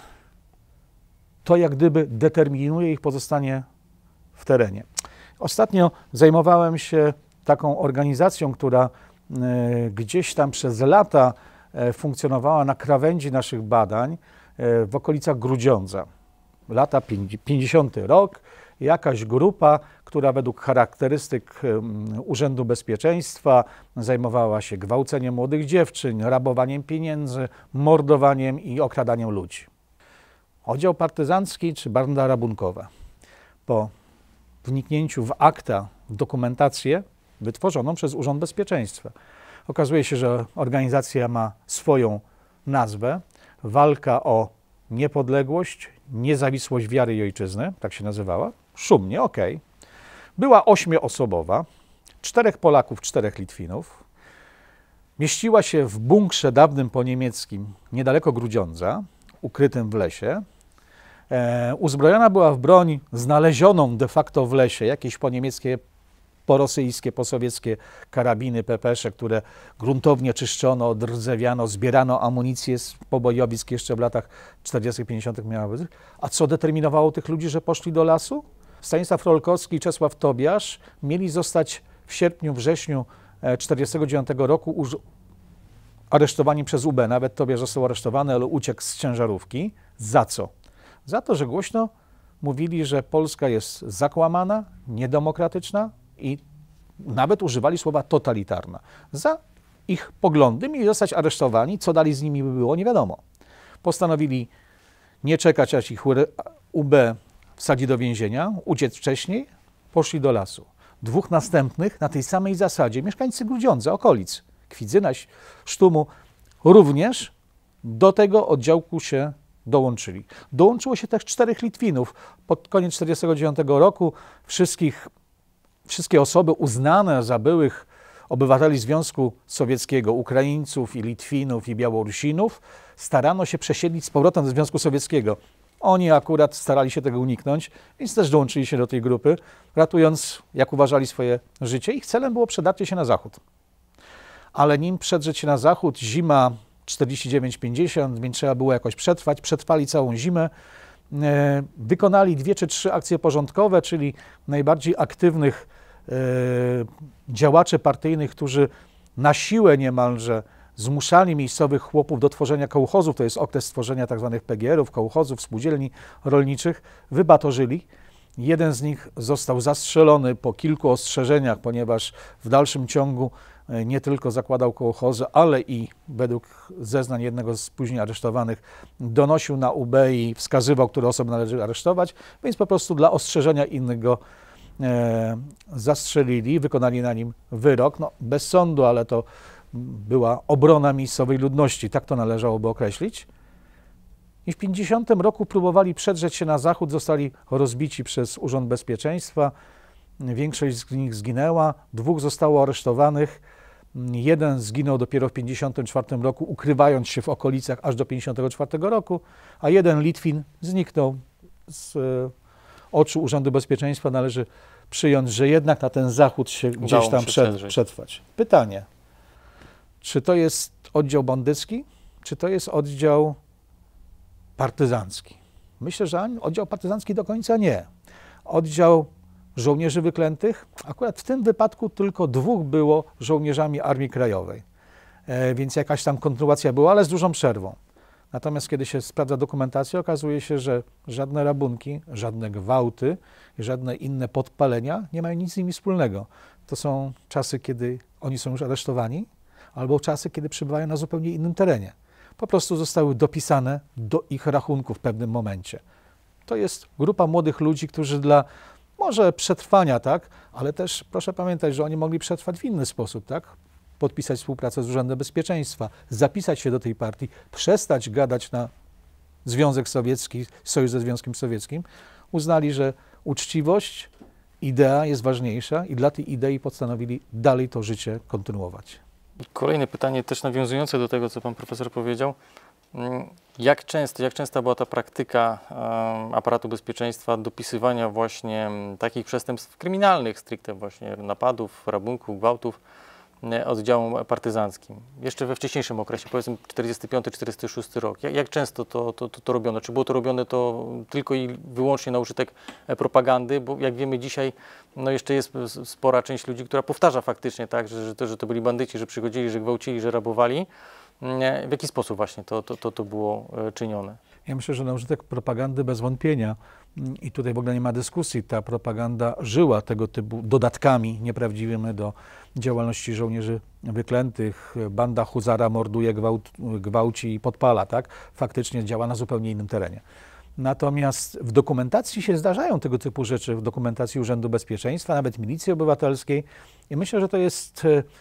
to jak gdyby determinuje ich pozostanie w terenie. Ostatnio zajmowałem się taką organizacją, która y, gdzieś tam przez lata y, funkcjonowała na krawędzi naszych badań y, w okolicach Grudziądza. Lata pięćdziesiąty rok, jakaś grupa, która według charakterystyk y, Urzędu Bezpieczeństwa zajmowała się gwałceniem młodych dziewczyn, rabowaniem pieniędzy, mordowaniem i okradaniem ludzi. Oddział partyzancki czy banda rabunkowa. Po wniknięciu w akta, w dokumentację wytworzoną przez Urząd Bezpieczeństwa. Okazuje się, że organizacja ma swoją nazwę. Walka o niepodległość, niezawisłość wiary i ojczyzny, tak się nazywała. Szumnie, okej. Okay. Była ośmioosobowa, czterech Polaków, czterech Litwinów. Mieściła się w bunkrze dawnym po niemieckim, niedaleko Grudziądza, ukrytym w lesie. E, uzbrojona była w broń znalezioną de facto w lesie, jakieś poniemieckie, porosyjskie, posowieckie karabiny, pepesze, które gruntownie czyszczono, odrdzewiano, zbierano amunicję z pobojowisk jeszcze w latach czterdziestych, pięćdziesiątych miała być. A co determinowało tych ludzi, że poszli do lasu? Stanisław Rolkowski i Czesław Tobiasz mieli zostać w sierpniu, wrześniu tysiąc dziewięćset czterdziestego dziewiątego roku aresztowani przez U B. Nawet Tobiasz został aresztowany, ale uciekł z ciężarówki. Za co? Za to, że głośno mówili, że Polska jest zakłamana, niedemokratyczna i nawet używali słowa totalitarna. Za ich poglądy mieli zostać aresztowani. Co dalej z nimi by było, nie wiadomo. Postanowili nie czekać, aż ich U B wsadzi do więzienia, uciec wcześniej, poszli do lasu. Dwóch następnych na tej samej zasadzie, mieszkańcy Grudziądza, okolic, Kwidzyna, Sztumu, również do tego oddziałku się dołączyli. Dołączyło się też czterech Litwinów. Pod koniec tysiąc dziewięćset czterdziestego dziewiątego roku wszystkich, wszystkie osoby uznane za byłych obywateli Związku Sowieckiego, Ukraińców i Litwinów i Białorusinów, starano się przesiedlić z powrotem do Związku Sowieckiego. Oni akurat starali się tego uniknąć, więc też dołączyli się do tej grupy, ratując, jak uważali, swoje życie. Ich celem było przedarcie się na zachód. Ale nim przedrzeć się na zachód, zima czterdzieści dziewięć pięćdziesiąt, więc trzeba było jakoś przetrwać. Przetrwali całą zimę. E, wykonali dwie czy trzy akcje porządkowe, czyli najbardziej aktywnych e, działaczy partyjnych, którzy na siłę niemalże zmuszali miejscowych chłopów do tworzenia kołchozów, to jest okres stworzenia tzw. P G R-ów, kołchozów, spółdzielni rolniczych, wybatorzyli. Jeden z nich został zastrzelony po kilku ostrzeżeniach, ponieważ w dalszym ciągu nie tylko zakładał kołchozy, ale i według zeznań jednego z później aresztowanych donosił na U B i wskazywał, które osoby należy aresztować, więc po prostu dla ostrzeżenia innych go e, zastrzelili, wykonali na nim wyrok, no, bez sądu, ale to była obrona miejscowej ludności, tak to należałoby określić. I w pięćdziesiątym roku próbowali przedrzeć się na zachód, zostali rozbici przez Urząd Bezpieczeństwa. Większość z nich zginęła, dwóch zostało aresztowanych. Jeden zginął dopiero w pięćdziesiątym czwartym roku, ukrywając się w okolicach aż do pięćdziesiątego czwartego roku, a jeden Litwin zniknął z oczu Urzędu Bezpieczeństwa. Należy przyjąć, że jednak na ten zachód się gdzieś tam przed, przetrwać. Pytanie, czy to jest oddział bandycki, czy to jest oddział partyzancki? Myślę, że oddział partyzancki do końca nie. Oddział żołnierzy wyklętych, akurat w tym wypadku tylko dwóch było żołnierzami Armii Krajowej, e, więc jakaś tam kontynuacja była, ale z dużą przerwą. Natomiast kiedy się sprawdza dokumentację, okazuje się, że żadne rabunki, żadne gwałty, żadne inne podpalenia nie mają nic z nimi wspólnego. To są czasy, kiedy oni są już aresztowani, albo czasy, kiedy przebywają na zupełnie innym terenie. Po prostu zostały dopisane do ich rachunku w pewnym momencie. To jest grupa młodych ludzi, którzy dla może przetrwania, tak, ale też proszę pamiętać, że oni mogli przetrwać w inny sposób, tak, podpisać współpracę z Urzędem Bezpieczeństwa, zapisać się do tej partii, przestać gadać na Związek Sowiecki, sojusz ze Związkiem Sowieckim. Uznali, że uczciwość, idea jest ważniejsza i dla tej idei postanowili dalej to życie kontynuować. Kolejne pytanie, też nawiązujące do tego, co pan profesor powiedział. Jak często, jak częsta była ta praktyka um, aparatu bezpieczeństwa dopisywania właśnie um, takich przestępstw kryminalnych, stricte właśnie napadów, rabunków, gwałtów e, oddziałom partyzanckim? Jeszcze we wcześniejszym okresie, powiedzmy czterdziesty piąty czterdziesty szósty rok. Jak, jak często to, to, to, to robiono? Czy było to robione to tylko i wyłącznie na użytek propagandy? Bo jak wiemy dzisiaj, no jeszcze jest spora część ludzi, która powtarza faktycznie, tak, że, że, to, że to byli bandyci, że przychodzili, że gwałcili, że rabowali. W jaki sposób właśnie to, to, to, to było czynione? Ja myślę, że na użytek propagandy bez wątpienia i tutaj w ogóle nie ma dyskusji, ta propaganda żyła tego typu dodatkami nieprawdziwymi do działalności żołnierzy wyklętych. Banda Huzara morduje, gwałt, gwałci i podpala, tak? Faktycznie działa na zupełnie innym terenie. Natomiast w dokumentacji się zdarzają tego typu rzeczy, w dokumentacji Urzędu Bezpieczeństwa, nawet Milicji Obywatelskiej i myślę, że to jest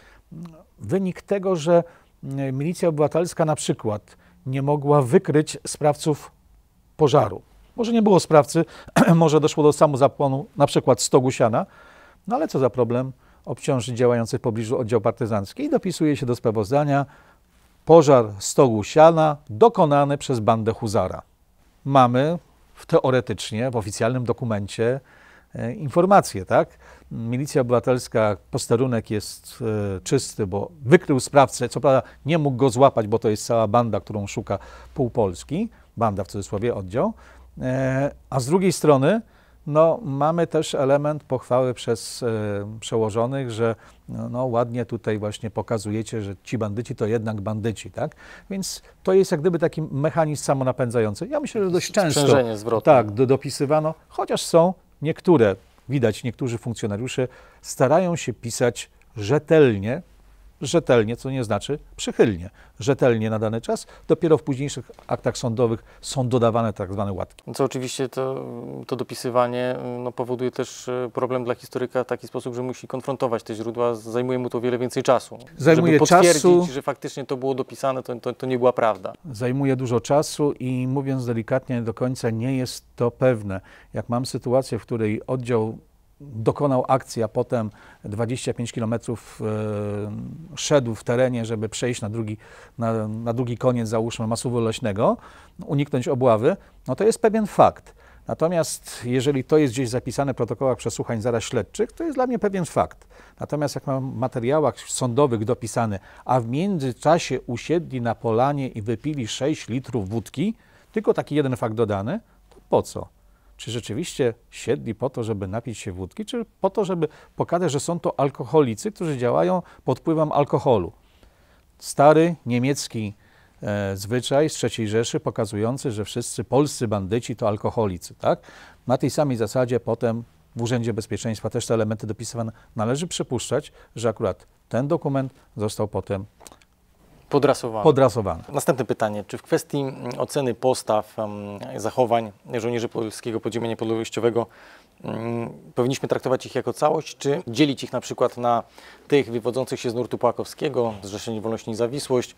wynik tego, że Milicja Obywatelska na przykład nie mogła wykryć sprawców pożaru. Może nie było sprawcy, może doszło do samozapłonu na przykład stogu siana, no ale co za problem obciążyć działający w pobliżu oddział partyzancki i dopisuje się do sprawozdania pożar stogu siana dokonany przez bandę Huzara. Mamy w teoretycznie w oficjalnym dokumencie e, informacje, tak? Milicja obywatelska, posterunek jest e, czysty, bo wykrył sprawcę, co prawda nie mógł go złapać, bo to jest cała banda, którą szuka pół Polski, banda w cudzysłowie, oddział, e, a z drugiej strony no, mamy też element pochwały przez e, przełożonych, że no, no, ładnie tutaj właśnie pokazujecie, że ci bandyci to jednak bandyci, tak? Więc to jest jak gdyby taki mechanizm samonapędzający. Ja myślę, że dość często Sprzężenie zwrotne. tak, do, dopisywano, chociaż są niektóre, widać, niektórzy funkcjonariusze starają się pisać rzetelnie, rzetelnie, co nie znaczy przychylnie, rzetelnie na dany czas. Dopiero w późniejszych aktach sądowych są dodawane tak zwane łatki. Co oczywiście to, to dopisywanie no, powoduje też problem dla historyka w taki sposób, że musi konfrontować te źródła, zajmuje mu to o wiele więcej czasu. Zajmuje żeby potwierdzić, czasu, że faktycznie to było dopisane, to, to, to nie była prawda. Zajmuje dużo czasu i mówiąc delikatnie, do końca nie jest to pewne. Jak mam sytuację, w której oddział dokonał akcji, a potem dwadzieścia pięć kilometrów e, szedł w terenie, żeby przejść na drugi, na, na drugi koniec, załóżmy, masywu leśnego, uniknąć obławy, no to jest pewien fakt. Natomiast jeżeli to jest gdzieś zapisane w protokołach przesłuchań zaraz śledczych, to jest dla mnie pewien fakt. Natomiast jak mam w materiałach sądowych dopisane, a w międzyczasie usiedli na polanie i wypili sześć litrów wódki, tylko taki jeden fakt dodany, to po co? Czy rzeczywiście siedli po to, żeby napić się wódki, czy po to, żeby pokazać, że są to alkoholicy, którzy działają pod wpływem alkoholu? Stary niemiecki e, zwyczaj z trzeciej Rzeszy pokazujący, że wszyscy polscy bandyci to alkoholicy, tak? Na tej samej zasadzie potem w Urzędzie Bezpieczeństwa też te elementy dopisywane. Należy przypuszczać, że akurat ten dokument został potem Podrasowany. podrasowany. Następne pytanie. Czy w kwestii oceny postaw, zachowań żołnierzy polskiego podziemia niepodległościowego powinniśmy traktować ich jako całość, czy dzielić ich na przykład na tych wywodzących się z nurtu Pułakowskiego, Zrzeszenie Wolność i Niezawisłość,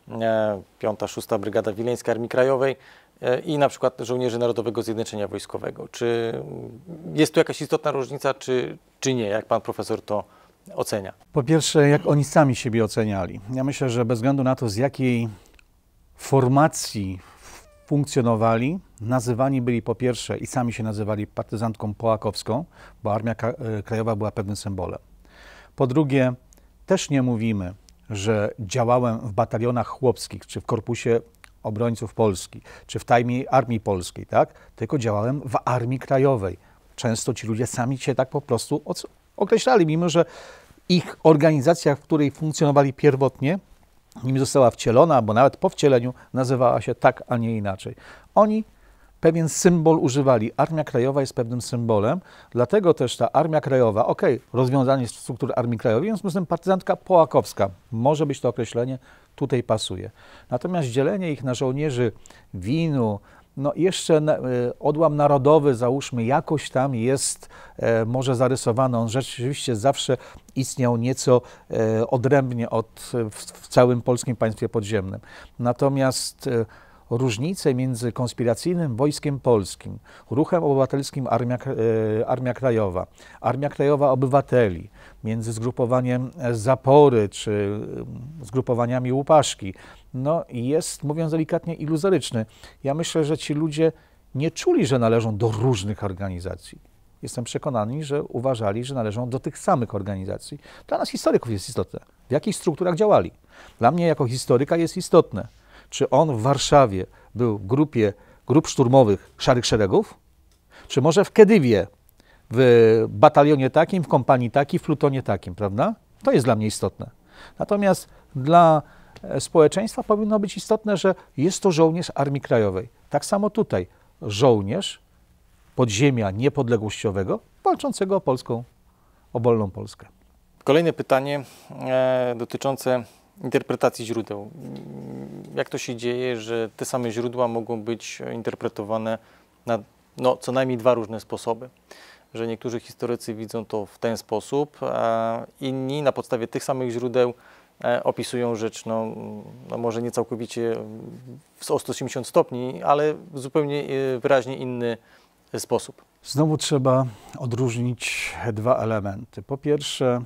piąta, szósta Brygada Wileńska Armii Krajowej i na przykład żołnierzy Narodowego Zjednoczenia Wojskowego? Czy jest tu jakaś istotna różnica, czy, czy nie? Jak pan profesor to ocenia? Po pierwsze, jak oni sami siebie oceniali. Ja myślę, że bez względu na to, z jakiej formacji funkcjonowali, nazywani byli po pierwsze i sami się nazywali partyzantką połakowską, bo Armia Krajowa była pewnym symbolem. Po drugie, też nie mówimy, że działałem w batalionach chłopskich, czy w Korpusie Obrońców Polski, czy w Tajnej Armii Polskiej, tak? Tylko działałem w Armii Krajowej. Często ci ludzie sami się tak po prostu określali, mimo że ich organizacja, w której funkcjonowali pierwotnie, nim została wcielona, albo nawet po wcieleniu nazywała się tak, a nie inaczej. Oni pewien symbol używali. Armia Krajowa jest pewnym symbolem, dlatego też ta Armia Krajowa, ok, rozwiązanie struktur Armii Krajowej, w związku z tym partyzantka połakowska, może być to określenie, tutaj pasuje. Natomiast dzielenie ich na żołnierzy winu, no jeszcze na, y, odłam narodowy, załóżmy, jakoś tam jest e, może zarysowany. On rzeczywiście zawsze istniał nieco e, odrębnie od, w, w całym polskim państwie podziemnym. Natomiast e, różnice między konspiracyjnym Wojskiem Polskim, Ruchem Obywatelskim Armia, e, Armia Krajowa, Armia Krajowa Obywateli, między zgrupowaniem Zapory czy zgrupowaniami Łupaszki, no jest, mówiąc delikatnie, iluzoryczny. Ja myślę, że ci ludzie nie czuli, że należą do różnych organizacji. Jestem przekonany, że uważali, że należą do tych samych organizacji. Dla nas historyków jest istotne, w jakich strukturach działali. Dla mnie jako historyka jest istotne, czy on w Warszawie był w grupie grup szturmowych Szarych Szeregów, czy może w Kedywie, w batalionie takim, w kompanii takiej, w plutonie takim, prawda? To jest dla mnie istotne. Natomiast dla społeczeństwa powinno być istotne, że jest to żołnierz Armii Krajowej. Tak samo tutaj żołnierz podziemia niepodległościowego walczącego o polską, o wolną Polskę. Kolejne pytanie e, dotyczące interpretacji źródeł. Jak to się dzieje, że te same źródła mogą być interpretowane na no, co najmniej dwa różne sposoby? Że niektórzy historycy widzą to w ten sposób, a inni na podstawie tych samych źródeł opisują rzecz, no, no może nie całkowicie o sto osiemdziesiąt stopni, ale w zupełnie wyraźnie inny sposób. Znowu trzeba odróżnić dwa elementy. Po pierwsze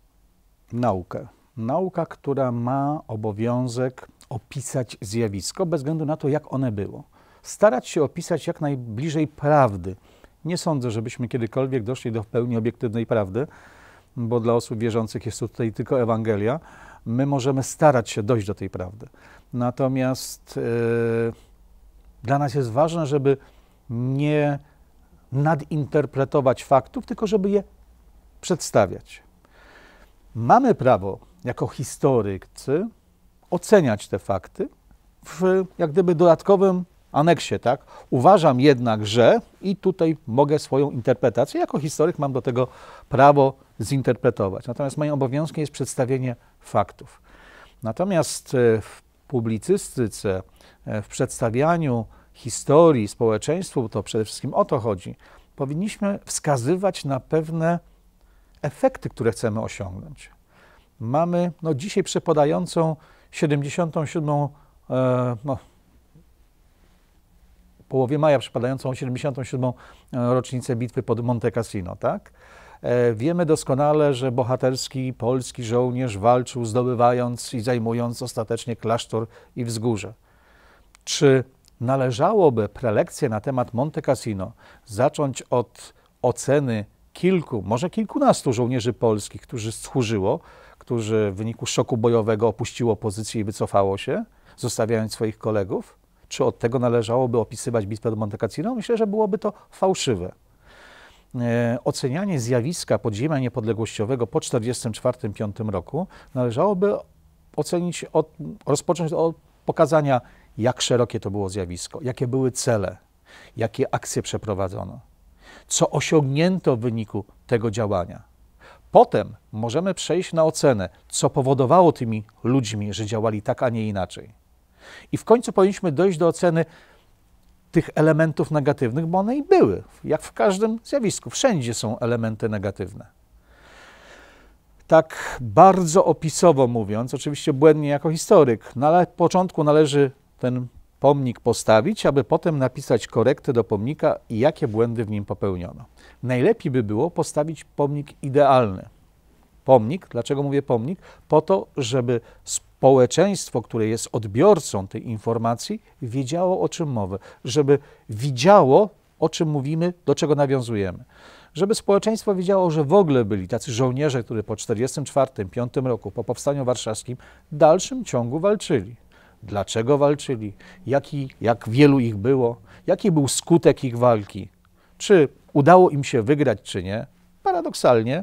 naukę. Nauka, która ma obowiązek opisać zjawisko bez względu na to, jak one było. starać się opisać jak najbliżej prawdy. Nie sądzę, żebyśmy kiedykolwiek doszli do pełni obiektywnej prawdy, bo dla osób wierzących jest to tutaj tylko Ewangelia. My możemy starać się dojść do tej prawdy. Natomiast yy, dla nas jest ważne, żeby nie nadinterpretować faktów, tylko żeby je przedstawiać. Mamy prawo jako historycy oceniać te fakty w jak gdyby dodatkowym aneksie, tak? Uważam jednak, że i tutaj mogę swoją interpretację, jako historyk mam do tego prawo zinterpretować. Natomiast moim obowiązkiem jest przedstawienie faktów. Natomiast w publicystyce, w przedstawianiu historii społeczeństwu, to przede wszystkim o to chodzi, powinniśmy wskazywać na pewne efekty, które chcemy osiągnąć. Mamy no, dzisiaj przepadającą siedemdziesiątą siódmą e, no, połowie maja przypadającą siedemdziesiątą siódmą rocznicę bitwy pod Monte Cassino, tak? E, wiemy doskonale, że bohaterski polski żołnierz walczył, zdobywając i zajmując ostatecznie klasztor i wzgórze. Czy należałoby prelekcję na temat Monte Cassino zacząć od oceny kilku, może kilkunastu żołnierzy polskich, którzy stchórzyło, którzy w wyniku szoku bojowego opuściło pozycję i wycofało się, zostawiając swoich kolegów? Czy od tego należałoby opisywać bitwę do Monte Cassino? Myślę, że byłoby to fałszywe. E, ocenianie zjawiska podziemia niepodległościowego po tysiąc dziewięćset czterdziestym czwartym do tysiąc dziewięćset piątym roku należałoby ocenić, od, rozpocząć od pokazania, jak szerokie to było zjawisko, jakie były cele, jakie akcje przeprowadzono, co osiągnięto w wyniku tego działania. Potem możemy przejść na ocenę, co powodowało tymi ludźmi, że działali tak, a nie inaczej. I w końcu powinniśmy dojść do oceny tych elementów negatywnych, bo one i były, jak w każdym zjawisku. Wszędzie są elementy negatywne. Tak bardzo opisowo mówiąc, oczywiście błędnie jako historyk, na początku należy ten pomnik postawić, aby potem napisać korektę do pomnika i jakie błędy w nim popełniono. Najlepiej by było postawić pomnik idealny. Pomnik, dlaczego mówię pomnik? Po to, żeby społeczeństwo, które jest odbiorcą tej informacji, wiedziało, o czym mowa, żeby widziało, o czym mówimy, do czego nawiązujemy. Żeby społeczeństwo wiedziało, że w ogóle byli tacy żołnierze, którzy po tysiąc dziewięćset czterdziestym czwartym do tysiąc dziewięćset piątym roku, po Powstaniu Warszawskim, w dalszym ciągu walczyli. Dlaczego walczyli? Jaki, jak wielu ich było? Jaki był skutek ich walki? Czy udało im się wygrać, czy nie? Paradoksalnie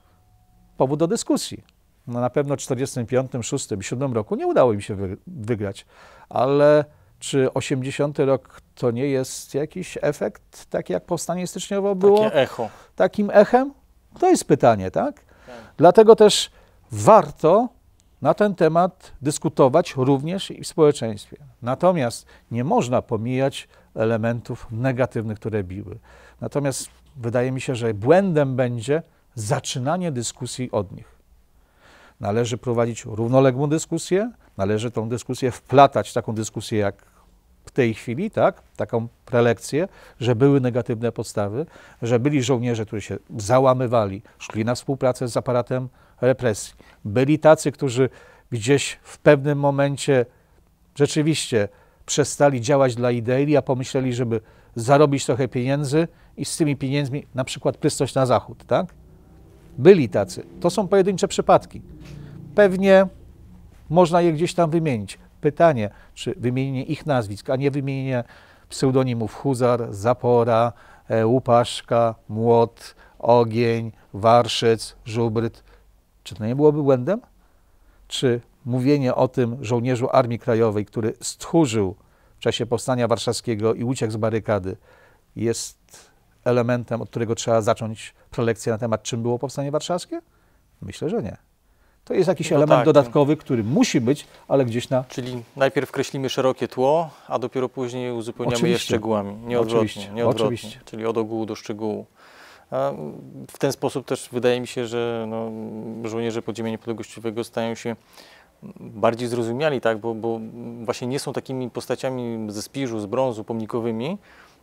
powód do dyskusji. No na pewno w tysiąc dziewięćset czterdziestym piątym, szóstym, siódmym roku nie udało im się wy, wygrać, ale czy osiemdziesiąty rok to nie jest jakiś efekt, tak jak powstanie styczniowe było? Takie echo. Takim echem? To jest pytanie, tak? tak? Dlatego też warto na ten temat dyskutować również i w społeczeństwie. Natomiast nie można pomijać elementów negatywnych, które biły. Natomiast wydaje mi się, że błędem będzie zaczynanie dyskusji od nich. Należy prowadzić równoległą dyskusję, należy tą dyskusję wplatać, taką dyskusję jak w tej chwili, tak? Taką prelekcję, że były negatywne podstawy, że byli żołnierze, którzy się załamywali, szli na współpracę z aparatem represji. Byli tacy, którzy gdzieś w pewnym momencie rzeczywiście przestali działać dla idei, a pomyśleli, żeby zarobić trochę pieniędzy i z tymi pieniędzmi na przykład prysnąć na zachód, tak? Byli tacy. To są pojedyncze przypadki. Pewnie można je gdzieś tam wymienić. Pytanie, czy wymienienie ich nazwisk, a nie wymienienie pseudonimów Huzar, Zapora, Łupaszka, Młot, Ogień, Warszyc, Żubryt, czy to nie byłoby błędem? Czy mówienie o tym żołnierzu Armii Krajowej, który stchórzył w czasie Powstania Warszawskiego i uciekł z barykady, jest elementem, od którego trzeba zacząć prelekcję na temat, czym było Powstanie Warszawskie? Myślę, że nie. To jest jakiś no element tak. dodatkowy, który musi być, ale gdzieś na... Czyli najpierw kreślimy szerokie tło, a dopiero później uzupełniamy Oczywiście. je szczegółami. Nieodwrotnie, Oczywiście. nieodwrotnie. Oczywiście. Czyli od ogółu do szczegółu. A w ten sposób też wydaje mi się, że no, żołnierze podziemia niepodległościowego stają się bardziej zrozumiali, tak? bo, bo właśnie nie są takimi postaciami ze spiżu, z brązu, pomnikowymi,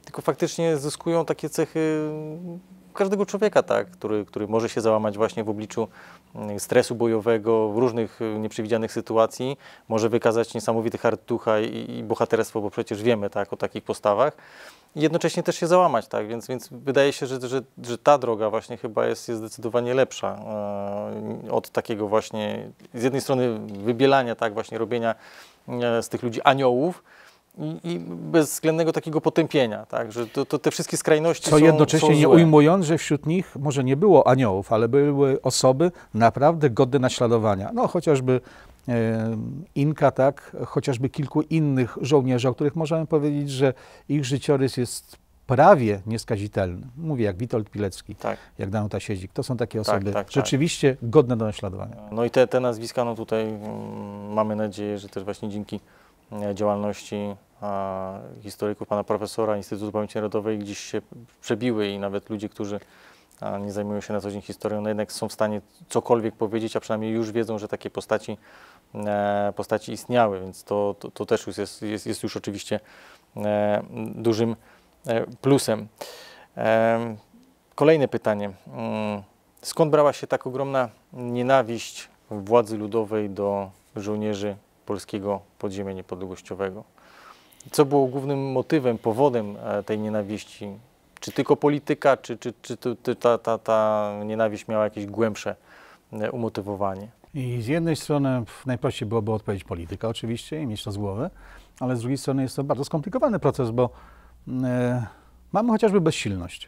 tylko faktycznie zyskują takie cechy każdego człowieka, tak, który, który może się załamać właśnie w obliczu stresu bojowego, w różnych nieprzewidzianych sytuacji, może wykazać niesamowity hart ducha i, i bohaterstwo, bo przecież wiemy, tak, o takich postawach. I jednocześnie też się załamać, tak, więc, więc wydaje się, że, że, że ta droga właśnie chyba jest, jest zdecydowanie lepsza e, od takiego właśnie, z jednej strony wybielania, tak, właśnie robienia e, z tych ludzi aniołów, I, i bezwzględnego takiego potępienia, tak, że to, to te wszystkie skrajności Co są jednocześnie są nie złe. ujmując, że wśród nich może nie było aniołów, ale były osoby naprawdę godne naśladowania. No chociażby e, Inka, tak, chociażby kilku innych żołnierzy, o których możemy powiedzieć, że ich życiorys jest prawie nieskazitelny. Mówię jak Witold Pilecki, Tak. jak Danuta Siezik. To są takie Tak, osoby tak, tak. rzeczywiście godne do naśladowania. No i te, te nazwiska, no tutaj mm, mamy nadzieję, że też właśnie dzięki e, działalności a, historyków, pana profesora Instytutu Pamięci Narodowej gdzieś się przebiły i nawet ludzie, którzy a, nie zajmują się na co dzień historią, no jednak są w stanie cokolwiek powiedzieć, a przynajmniej już wiedzą, że takie postaci, e, postaci istniały, więc to, to, to też już jest, jest, jest już oczywiście e, dużym e, plusem. E, kolejne pytanie. Mm, Skąd brała się tak ogromna nienawiść władzy ludowej do żołnierzy polskiego podziemia niepodległościowego? Co było głównym motywem, powodem tej nienawiści? Czy tylko polityka, czy, czy, czy to, ta, ta, ta nienawiść miała jakieś głębsze umotywowanie? I z jednej strony najprościej byłoby odpowiedzieć polityka oczywiście i mieć to z głowy, ale z drugiej strony jest to bardzo skomplikowany proces, bo e, mamy chociażby bezsilność.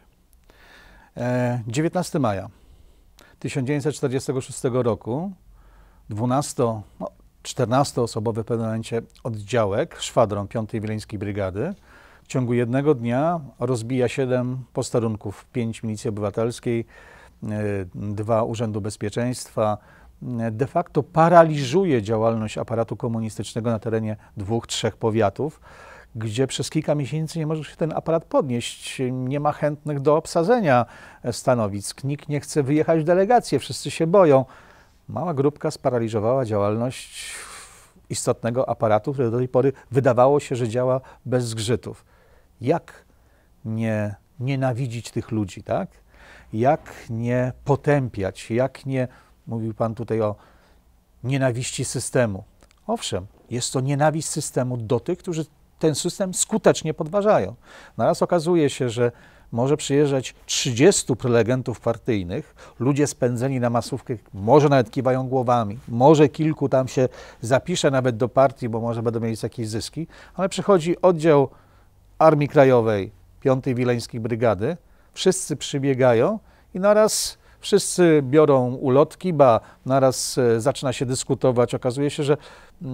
E, dziewiętnastego maja tysiąc dziewięćset czterdziestego szóstego roku dwunasto, no, czternastoosobowy w pewnym momencie oddziałek, szwadron piątej Wileńskiej Brygady w ciągu jednego dnia rozbija siedem posterunków, pięć Milicji Obywatelskiej, dwa Urzędu Bezpieczeństwa, de facto paraliżuje działalność aparatu komunistycznego na terenie dwóch, trzech powiatów, gdzie przez kilka miesięcy nie może się ten aparat podnieść, nie ma chętnych do obsadzenia stanowisk, nikt nie chce wyjechać w delegację, wszyscy się boją. Mała grupka sparaliżowała działalność istotnego aparatu, który do tej pory wydawało się, że działa bez zgrzytów. Jak nie nienawidzić tych ludzi, tak? Jak nie potępiać, jak nie, mówił Pan tutaj o nienawiści systemu. Owszem, jest to nienawiść systemu do tych, którzy ten system skutecznie podważają. Naraz okazuje się, że może przyjeżdżać trzydziestu prelegentów partyjnych, ludzie spędzeni na masówkę, może nawet kiwają głowami, może kilku tam się zapisze nawet do partii, bo może będą mieli jakieś zyski, ale przychodzi oddział Armii Krajowej piątej Wileńskiej Brygady, wszyscy przybiegają i naraz wszyscy biorą ulotki, ba naraz zaczyna się dyskutować. Okazuje się, że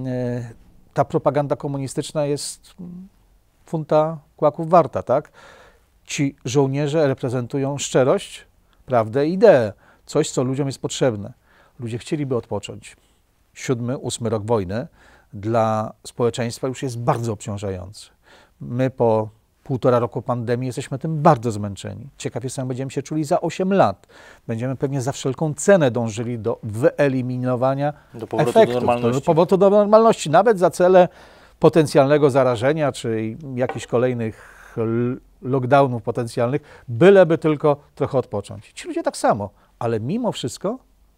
ta propaganda komunistyczna jest funta kłaków warta, tak? Ci żołnierze reprezentują szczerość, prawdę i ideę, coś, co ludziom jest potrzebne. Ludzie chcieliby odpocząć. Siódmy, ósmy rok wojny dla społeczeństwa już jest bardzo obciążający. My po półtora roku pandemii jesteśmy tym bardzo zmęczeni. Ciekaw jestem, jak będziemy się czuli za osiem lat. Będziemy pewnie za wszelką cenę dążyli do wyeliminowania do powrotu efektów, do normalności. do powrotu do normalności, nawet za cele potencjalnego zarażenia, czy jakichś kolejnych lockdownów potencjalnych, byleby tylko trochę odpocząć. Ci ludzie tak samo, ale mimo wszystko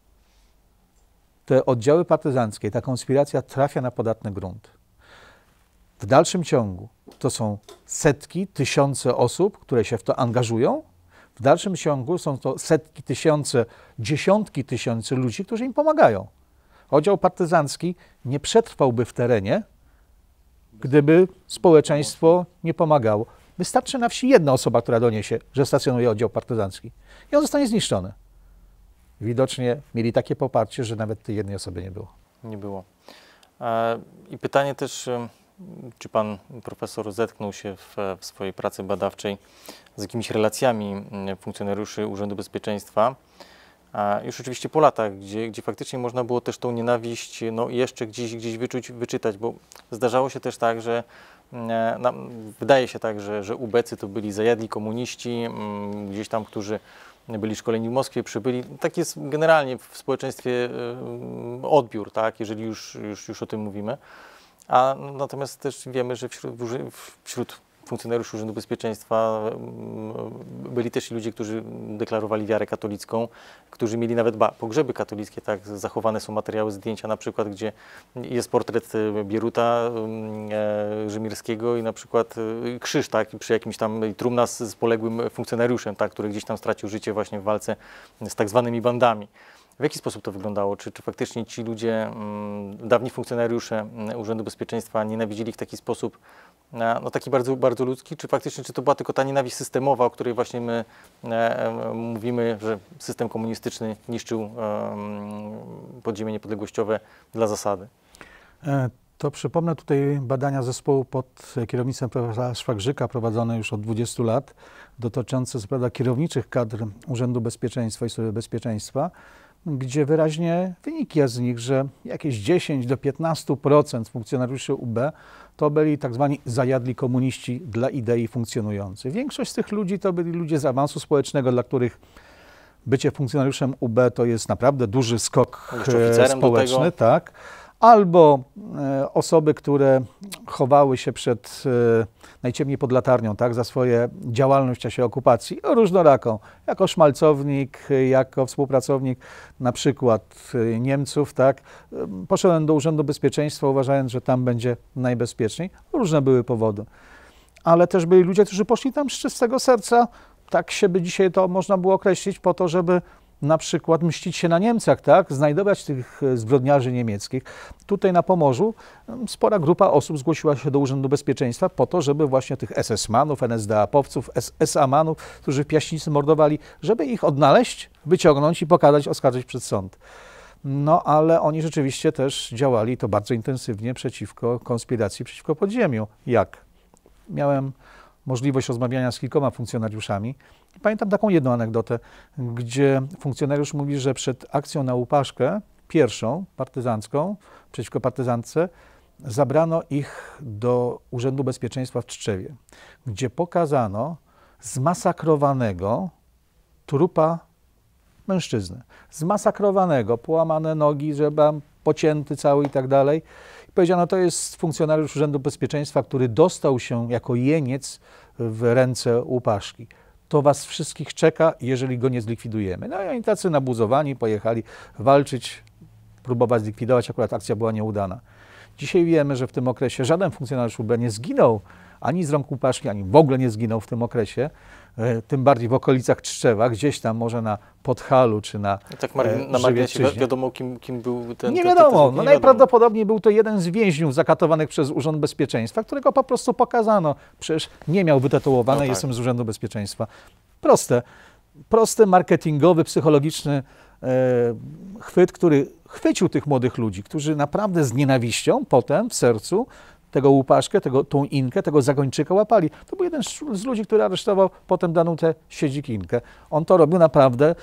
te oddziały partyzanckie, ta konspiracja trafia na podatny grunt. W dalszym ciągu to są setki, tysiące osób, które się w to angażują. W dalszym ciągu są to setki, tysiące, dziesiątki tysięcy ludzi, którzy im pomagają. Oddział partyzancki nie przetrwałby w terenie, gdyby społeczeństwo nie pomagało. Wystarczy na wsi jedna osoba, która doniesie, że stacjonuje oddział partyzancki i on zostanie zniszczony. Widocznie mieli takie poparcie, że nawet tej jednej osoby nie było. Nie było. I pytanie też, czy pan profesor zetknął się w, w swojej pracy badawczej z jakimiś relacjami funkcjonariuszy Urzędu Bezpieczeństwa, a już oczywiście po latach, gdzie, gdzie faktycznie można było też tą nienawiść no, jeszcze gdzieś, gdzieś wyczuć, wyczytać, bo zdarzało się też tak, że no, wydaje się tak, że, że ubecy to byli zajadli komuniści, gdzieś tam, którzy byli szkoleni w Moskwie, przybyli. Tak jest generalnie w społeczeństwie odbiór, tak, jeżeli już, już, już o tym mówimy. A natomiast też wiemy, że wśród, wśród funkcjonariuszy Urzędu Bezpieczeństwa byli też ludzie, którzy deklarowali wiarę katolicką, którzy mieli nawet ba, pogrzeby katolickie, tak, zachowane są materiały, zdjęcia na przykład, gdzie jest portret Bieruta e, Rzymirskiego i na przykład e, krzyż, tak, przy jakimś tam trumna z, z poległym funkcjonariuszem, tak, który gdzieś tam stracił życie właśnie w walce z tak zwanymi bandami. W jaki sposób to wyglądało? Czy, czy faktycznie ci ludzie, m, dawni funkcjonariusze Urzędu Bezpieczeństwa nienawidzili w taki sposób, no taki bardzo, bardzo ludzki, czy faktycznie, czy to była tylko ta nienawiść systemowa, o której właśnie my e, mówimy, że system komunistyczny niszczył e, podziemie niepodległościowe dla zasady? To przypomnę tutaj badania zespołu pod kierownictwem profesora Szwagrzyka prowadzone już od dwudziestu lat, dotyczące co prawda kierowniczych kadr Urzędu Bezpieczeństwa i Służby Bezpieczeństwa, gdzie wyraźnie wynika z nich, że jakieś dziesięć do piętnastu procent funkcjonariuszy U B to byli tak zwani zajadli komuniści dla idei funkcjonujący. Większość z tych ludzi to byli ludzie z awansu społecznego, dla których bycie funkcjonariuszem U B to jest naprawdę duży skok społeczny, tak. Albo e, osoby, które chowały się przed e, najciemniej pod latarnią, tak, za swoje działalność w czasie okupacji, różnoraką, jako szmalcownik, jako współpracownik na przykład e, Niemców, tak, e, poszedłem do Urzędu Bezpieczeństwa, uważając, że tam będzie najbezpieczniej. Różne były powody. Ale też byli ludzie, którzy poszli tam z czystego serca, tak się by dzisiaj to można było określić, po to, żeby na przykład mścić się na Niemcach, tak? Znajdować tych zbrodniarzy niemieckich. Tutaj na Pomorzu spora grupa osób zgłosiła się do Urzędu Bezpieczeństwa po to, żeby właśnie tych es es manów, en es de apowców, es a manów, którzy w Piaśnicy mordowali, żeby ich odnaleźć, wyciągnąć i pokazać, oskarżyć przed sąd. No ale oni rzeczywiście też działali to bardzo intensywnie przeciwko konspiracji, przeciwko podziemiu. Jak? Miałem możliwość rozmawiania z kilkoma funkcjonariuszami. Pamiętam taką jedną anegdotę, gdzie funkcjonariusz mówi, że przed akcją na Łupaszkę, pierwszą partyzancką, przeciwko partyzantce, zabrano ich do Urzędu Bezpieczeństwa w Tczewie, gdzie pokazano zmasakrowanego trupa mężczyzny. Zmasakrowanego, połamane nogi, żeby pocięty cały i tak dalej. I powiedziano, to jest funkcjonariusz Urzędu Bezpieczeństwa, który dostał się jako jeniec w ręce Łupaszki. To was wszystkich czeka, jeżeli go nie zlikwidujemy. No i oni tacy nabuzowani pojechali walczyć, próbować zlikwidować, akurat akcja była nieudana. Dzisiaj wiemy, że w tym okresie żaden funkcjonariusz U B nie zginął ani z rąk Łupaszki, ani w ogóle nie zginął w tym okresie, tym bardziej w okolicach Tczewa, gdzieś tam może na Podhalu czy na Tak na marginesie wiadomo, kim, kim był ten... Nie ten, wiadomo, ten, ten, ten, no nie najprawdopodobniej wiadomo. Był to jeden z więźniów zakatowanych przez Urząd Bezpieczeństwa, którego po prostu pokazano. Przecież nie miał wytatuowane, no tak. Jestem z Urzędu Bezpieczeństwa. Proste, prosty, marketingowy, psychologiczny e, chwyt, który chwycił tych młodych ludzi, którzy naprawdę z nienawiścią potem w sercu tego Łupaszkę, tego, tą Inkę, tego Zagończyka łapali. To był jeden z ludzi, który aresztował potem Danutę Siedzik-Inkę. On to robił naprawdę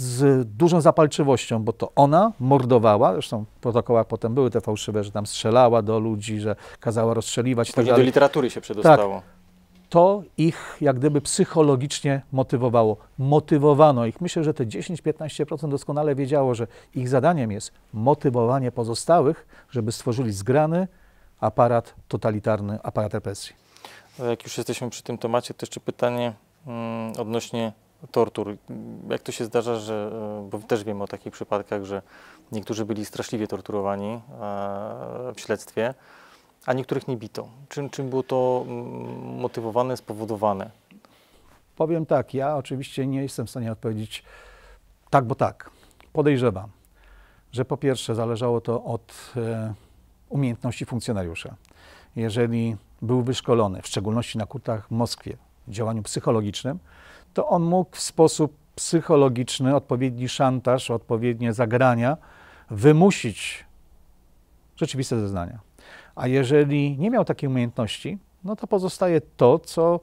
z dużą zapalczywością, bo to ona mordowała, zresztą w protokołach potem były te fałszywe, że tam strzelała do ludzi, że kazała rozstrzeliwać. Później tak do literatury się przedostało. Tak. To ich jak gdyby psychologicznie motywowało. Motywowano ich. Myślę, że te dziesięć do piętnastu procent doskonale wiedziało, że ich zadaniem jest motywowanie pozostałych, żeby stworzyli zgrany aparat totalitarny, aparat represji. Jak już jesteśmy przy tym temacie, to jeszcze pytanie mm, odnośnie tortur. Jak to się zdarza, że, bo też wiemy o takich przypadkach, że niektórzy byli straszliwie torturowani e, w śledztwie, a niektórych nie bito. Czym, czym było to motywowane, spowodowane? Powiem tak, ja oczywiście nie jestem w stanie odpowiedzieć tak, bo tak. Podejrzewam, że po pierwsze zależało to od e, umiejętności funkcjonariusza. Jeżeli był wyszkolony, w szczególności na kurtach w Moskwie, w działaniu psychologicznym, to on mógł w sposób psychologiczny, odpowiedni szantaż, odpowiednie zagrania wymusić rzeczywiste zeznania. A jeżeli nie miał takiej umiejętności, no to pozostaje to, co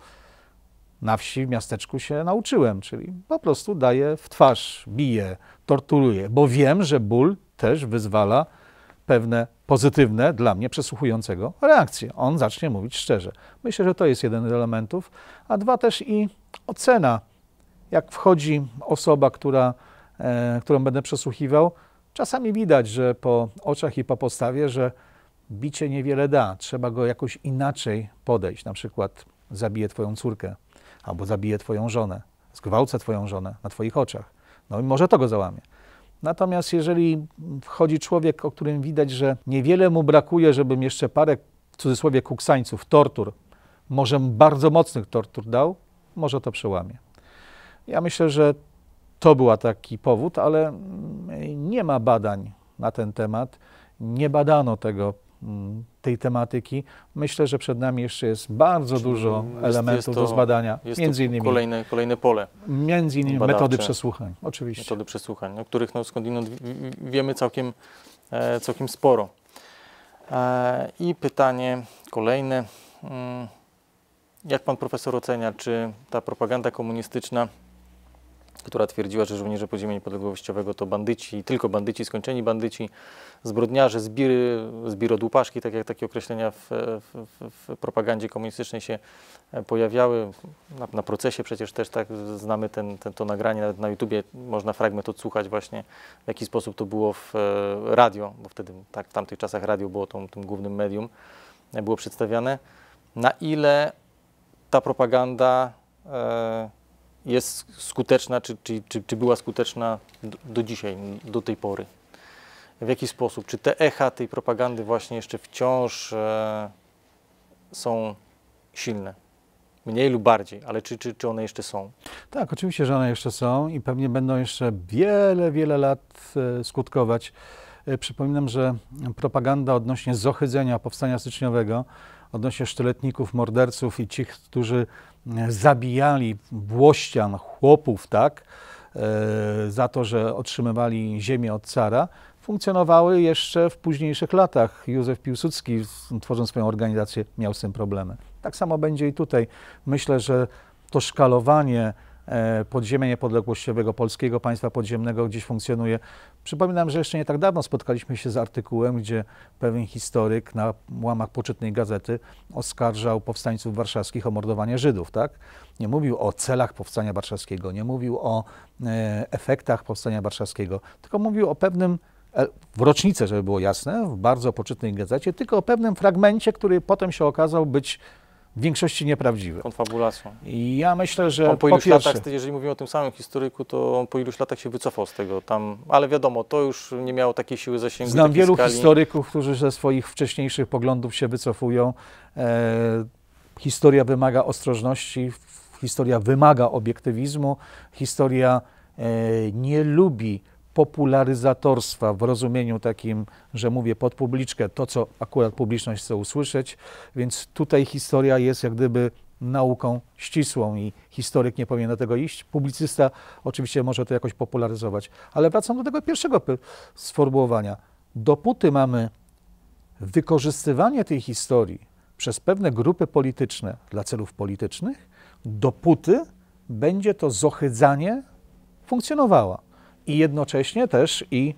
na wsi, w miasteczku się nauczyłem, czyli po prostu daję w twarz, biję, torturuję, bo wiem, że ból też wyzwala pewne pozytywne dla mnie przesłuchującego reakcje. On zacznie mówić szczerze. Myślę, że to jest jeden z elementów, a dwa też i ocena. Jak wchodzi osoba, która, e, którą będę przesłuchiwał, czasami widać, że po oczach i po postawie, że bicie niewiele da. Trzeba go jakoś inaczej podejść. Na przykład zabije twoją córkę albo zabije twoją żonę, zgwałcę twoją żonę na twoich oczach. No i może to go załamie. Natomiast jeżeli wchodzi człowiek, o którym widać, że niewiele mu brakuje, żebym jeszcze parę, w cudzysłowie, kuksańców, tortur, może bardzo mocnych tortur dał, może to przełamie. Ja myślę, że to był taki powód, ale nie ma badań na ten temat. Nie badano tego, tej tematyki. Myślę, że przed nami jeszcze jest bardzo Czyli dużo jest, elementów jest to, do zbadania. Jest między innymi kolejne, kolejne pole. Między innymi badawcze. metody przesłuchań, oczywiście. Metody przesłuchań, o których no, skądinąd wiemy całkiem, całkiem sporo. I pytanie kolejne. Jak pan profesor ocenia, czy ta propaganda komunistyczna, która twierdziła, że żołnierze podziemia niepodległościowego to bandyci, tylko bandyci, skończeni bandyci, zbrodniarze, zbiry, zbirodłupaszki, tak jak takie określenia w, w, w propagandzie komunistycznej się pojawiały. Na, na procesie przecież też tak znamy ten, ten, to nagranie, nawet na YouTubie można fragment odsłuchać właśnie, w jaki sposób to było w radio, bo wtedy tak w tamtych czasach radio było tą, tym głównym medium, było przedstawiane. Na ile ta propaganda e, jest skuteczna, czy, czy, czy, czy była skuteczna do, do dzisiaj, do tej pory? W jaki sposób? Czy te echa tej propagandy właśnie jeszcze wciąż e, są silne? Mniej lub bardziej, ale czy, czy, czy one jeszcze są? Tak, oczywiście, że one jeszcze są i pewnie będą jeszcze wiele, wiele lat e, skutkować. E, przypominam, że propaganda odnośnie zohydzenia powstania styczniowego, odnośnie sztyletników, morderców i ci, którzy zabijali włościan, chłopów, tak, e, za to, że otrzymywali ziemię od cara, funkcjonowały jeszcze w późniejszych latach. Józef Piłsudski, tworząc swoją organizację, miał z tym problemy. Tak samo będzie i tutaj. Myślę, że to szkalowanie podziemia niepodległościowego, polskiego państwa podziemnego gdzieś funkcjonuje. Przypominam, że jeszcze nie tak dawno spotkaliśmy się z artykułem, gdzie pewien historyk na łamach poczytnej gazety oskarżał powstańców warszawskich o mordowanie Żydów. Tak? Nie mówił o celach powstania warszawskiego, nie mówił o e, efektach powstania warszawskiego, tylko mówił o pewnym, e, w rocznicę, żeby było jasne, w bardzo poczytnej gazecie, tylko o pewnym fragmencie, który potem się okazał być w większości nieprawdziwy. Konfabulacją. I ja myślę, że on po po iluś pierwsze, latach, jeżeli mówimy o tym samym historyku, to on po iluś latach się wycofał z tego tam, ale wiadomo, to już nie miało takiej siły zasięgu. Znam wielu skali. historyków, którzy ze swoich wcześniejszych poglądów się wycofują. E, historia wymaga ostrożności, historia wymaga obiektywizmu, historia e, nie lubi popularyzatorstwa w rozumieniu takim, że mówię pod publiczkę to, co akurat publiczność chce usłyszeć, więc tutaj historia jest jak gdyby nauką ścisłą i historyk nie powinien do tego iść. Publicysta oczywiście może to jakoś popularyzować, ale wracam do tego pierwszego sformułowania. Dopóty mamy wykorzystywanie tej historii przez pewne grupy polityczne dla celów politycznych, dopóty będzie to zohydzanie funkcjonowało. I jednocześnie też i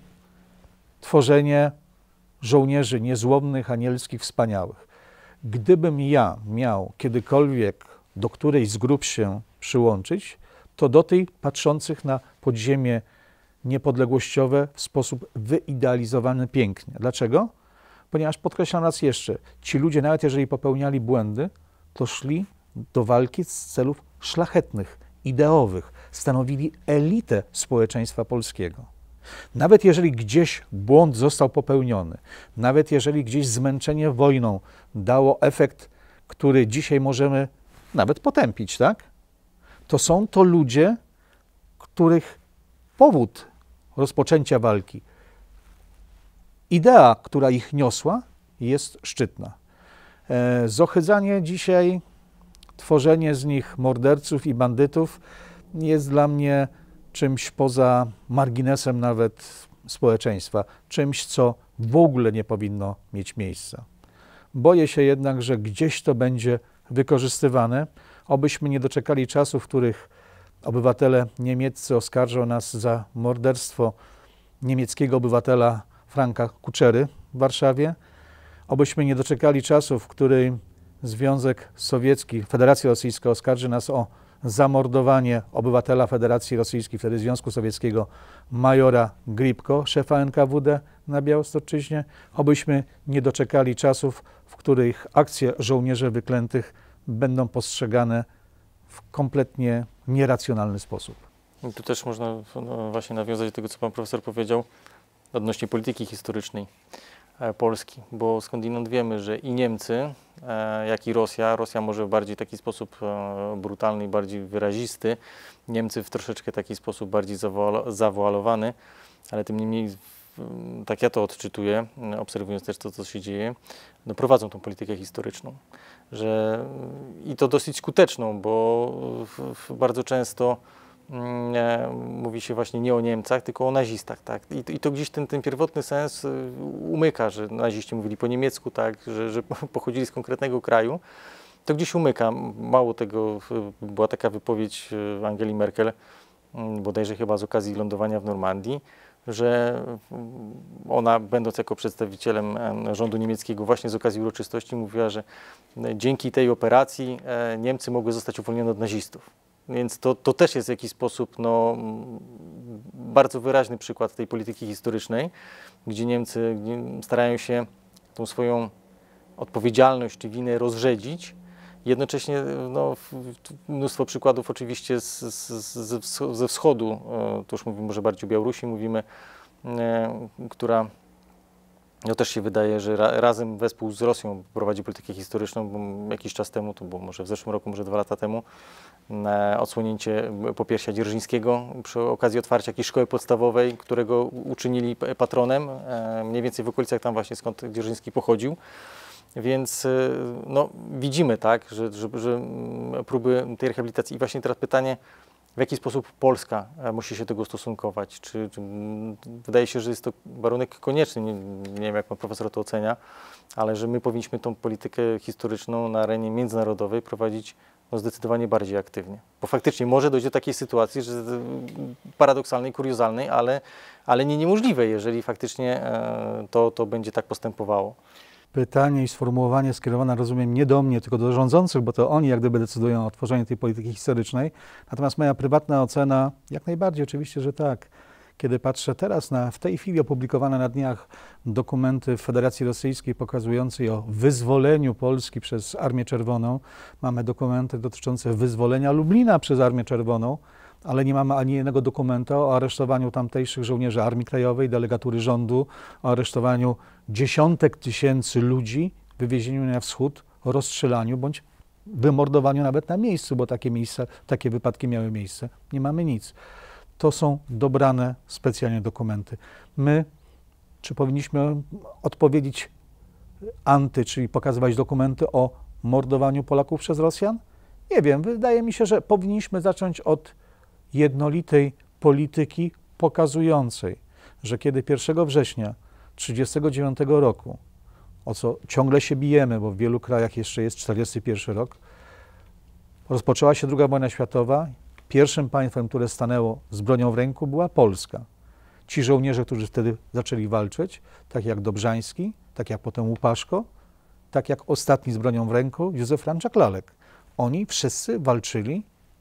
tworzenie żołnierzy niezłomnych, anielskich, wspaniałych. Gdybym ja miał kiedykolwiek do którejś z grup się przyłączyć, to do tej patrzących na podziemie niepodległościowe w sposób wyidealizowany pięknie. Dlaczego? Ponieważ podkreślam raz jeszcze, ci ludzie, nawet jeżeli popełniali błędy, to szli do walki z celów szlachetnych, ideowych, stanowili elitę społeczeństwa polskiego. Nawet jeżeli gdzieś błąd został popełniony, nawet jeżeli gdzieś zmęczenie wojną dało efekt, który dzisiaj możemy nawet potępić, tak? To są to ludzie, których powód rozpoczęcia walki, idea, która ich niosła, jest szczytna. E, zohydzanie dzisiaj, tworzenie z nich morderców i bandytów jest dla mnie czymś poza marginesem nawet społeczeństwa, czymś, co w ogóle nie powinno mieć miejsca. Boję się jednak, że gdzieś to będzie wykorzystywane, obyśmy nie doczekali czasów, w których obywatele niemieccy oskarżą nas za morderstwo niemieckiego obywatela Franka Kuczery w Warszawie, obyśmy nie doczekali czasów, w którym Związek Sowiecki, Federacja Rosyjska oskarży nas o zamordowanie obywatela Federacji Rosyjskiej, wtedy Związku Sowieckiego, majora Gripko, szefa N K W D na Białostoczyźnie, obyśmy nie doczekali czasów, w których akcje żołnierzy wyklętych będą postrzegane w kompletnie nieracjonalny sposób. I tu też można no, właśnie nawiązać do tego, co pan profesor powiedział odnośnie polityki historycznej Polski, bo skądinąd wiemy, że i Niemcy, jak i Rosja, Rosja może w bardziej taki sposób brutalny i bardziej wyrazisty, Niemcy w troszeczkę taki sposób bardziej zawoalowany, ale tym niemniej, tak ja to odczytuję, obserwując też to, co się dzieje, no prowadzą tą politykę historyczną. Że, i to dosyć skuteczną, bo bardzo często Nie, mówi się właśnie nie o Niemcach, tylko o nazistach, tak? I, i to gdzieś ten, ten pierwotny sens umyka, że naziści mówili po niemiecku, tak? Że, że pochodzili z konkretnego kraju. To gdzieś umyka. Mało tego, była taka wypowiedź Angeli Merkel, bodajże chyba z okazji lądowania w Normandii, że ona, będąc jako przedstawicielem rządu niemieckiego właśnie z okazji uroczystości, mówiła, że dzięki tej operacji Niemcy mogły zostać uwolnione od nazistów. Więc to, to też jest w jakiś sposób no, bardzo wyraźny przykład tej polityki historycznej, gdzie Niemcy starają się tą swoją odpowiedzialność czy winę rozrzedzić. Jednocześnie no, mnóstwo przykładów oczywiście z, z, ze wschodu, to już mówimy może bardziej o Białorusi, mówimy, która no, też się wydaje, że ra, razem wespół z Rosją prowadzi politykę historyczną, bo jakiś czas temu, to było może w zeszłym roku, może dwa lata temu, odsłonięcie Popiersia Dzierżyńskiego przy okazji otwarcia jakiejś szkoły podstawowej, którego uczynili patronem, mniej więcej w okolicach tam właśnie skąd Dzierżyński pochodził. Więc no, widzimy tak, że, że, że próby tej rehabilitacji. I właśnie teraz pytanie, w jaki sposób Polska musi się do tego stosunkować? Czy, czy wydaje się, że jest to warunek konieczny, nie, nie wiem jak pan profesor to ocenia, ale że my powinniśmy tą politykę historyczną na arenie międzynarodowej prowadzić no, zdecydowanie bardziej aktywnie. Bo faktycznie może dojść do takiej sytuacji, że paradoksalnej, kuriozalnej, ale, ale nie niemożliwej, jeżeli faktycznie to, to będzie tak postępowało. Pytanie i sformułowanie skierowane, rozumiem, nie do mnie, tylko do rządzących, bo to oni jak gdyby decydują o tworzeniu tej polityki historycznej. Natomiast moja prywatna ocena, jak najbardziej oczywiście, że tak. Kiedy patrzę teraz na w tej chwili opublikowane na dniach dokumenty w Federacji Rosyjskiej pokazujące o wyzwoleniu Polski przez Armię Czerwoną, mamy dokumenty dotyczące wyzwolenia Lublina przez Armię Czerwoną, ale nie mamy ani jednego dokumentu o aresztowaniu tamtejszych żołnierzy Armii Krajowej, delegatury rządu, o aresztowaniu dziesiątek tysięcy ludzi, wywiezieniu na wschód, rozstrzelaniu bądź wymordowaniu nawet na miejscu, bo takie miejsca, takie wypadki miały miejsce. Nie mamy nic. To są dobrane specjalnie dokumenty. My, czy powinniśmy odpowiedzieć anty, czyli pokazywać dokumenty o mordowaniu Polaków przez Rosjan? Nie wiem, wydaje mi się, że powinniśmy zacząć od jednolitej polityki pokazującej, że kiedy pierwszego września tysiąc dziewięćset trzydziestego dziewiątego roku, o co ciągle się bijemy, bo w wielu krajach jeszcze jest czterdziesty pierwszy rok, rozpoczęła się druga wojna światowa, pierwszym państwem, które stanęło z bronią w ręku, była Polska. Ci żołnierze, którzy wtedy zaczęli walczyć, tak jak Dobrzański, tak jak potem Łupaszko, tak jak ostatni z bronią w ręku, Józef Franczak-Lalek. Oni wszyscy walczyli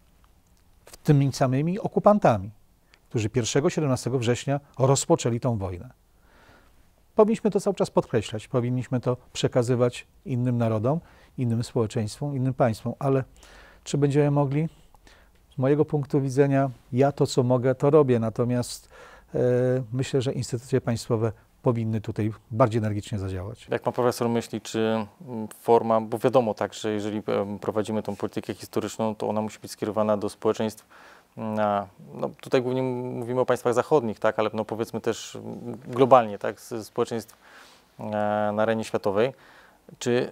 z tymi samymi okupantami, którzy pierwszego siedemnastego września rozpoczęli tą wojnę. Powinniśmy to cały czas podkreślać, powinniśmy to przekazywać innym narodom, innym społeczeństwom, innym państwom, ale czy będziemy mogli? Z mojego punktu widzenia, ja to, co mogę, to robię, natomiast e, myślę, że instytucje państwowe powinny tutaj bardziej energicznie zadziałać. Jak pan profesor myśli, czy forma, bo wiadomo tak, że jeżeli prowadzimy tą politykę historyczną, to ona musi być skierowana do społeczeństw, na, no tutaj głównie mówimy o państwach zachodnich, tak, ale no powiedzmy też globalnie, tak, społeczeństw na arenie światowej. Czy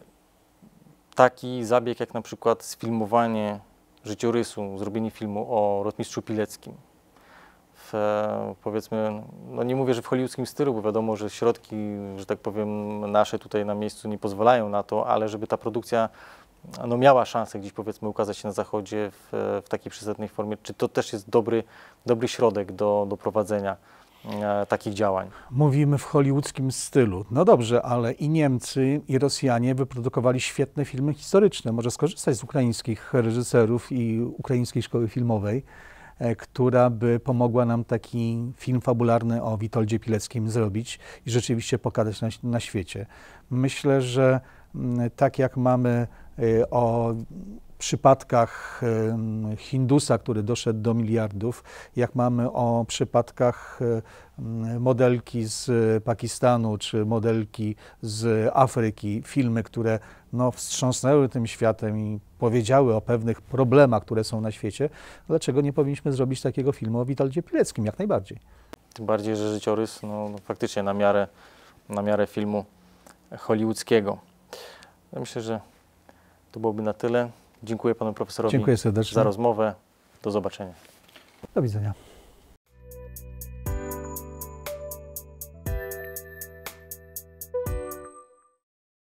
taki zabieg jak na przykład sfilmowanie życiorysu, zrobienie filmu o rotmistrzu Pileckim, w, powiedzmy, no nie mówię, że w hollywoodzkim stylu, bo wiadomo, że środki, że tak powiem, nasze tutaj na miejscu nie pozwalają na to, ale żeby ta produkcja no, miała szansę gdzieś, powiedzmy, ukazać się na zachodzie w, w takiej przyzwoitej formie. Czy to też jest dobry, dobry środek do, do prowadzenia e, takich działań? Mówimy w hollywoodzkim stylu. No dobrze, ale i Niemcy, i Rosjanie wyprodukowali świetne filmy historyczne. Może skorzystać z ukraińskich reżyserów i ukraińskiej szkoły filmowej, e, która by pomogła nam taki film fabularny o Witoldzie Pileckim zrobić i rzeczywiście pokazać na, na świecie. Myślę, że m, tak jak mamy y, o przypadkach y, Hindusa, który doszedł do miliardów, jak mamy o przypadkach y, modelki z Pakistanu czy modelki z Afryki, filmy, które no, wstrząsnęły tym światem i powiedziały o pewnych problemach, które są na świecie, dlaczego nie powinniśmy zrobić takiego filmu o Witoldzie Pileckim? Jak najbardziej. Tym bardziej, że życiorys no, no, faktycznie na miarę, na miarę filmu hollywoodzkiego. Ja myślę, że to byłoby na tyle. Dziękuję panu profesorowi Dziękuję serdecznie. za rozmowę. Do zobaczenia. Do widzenia.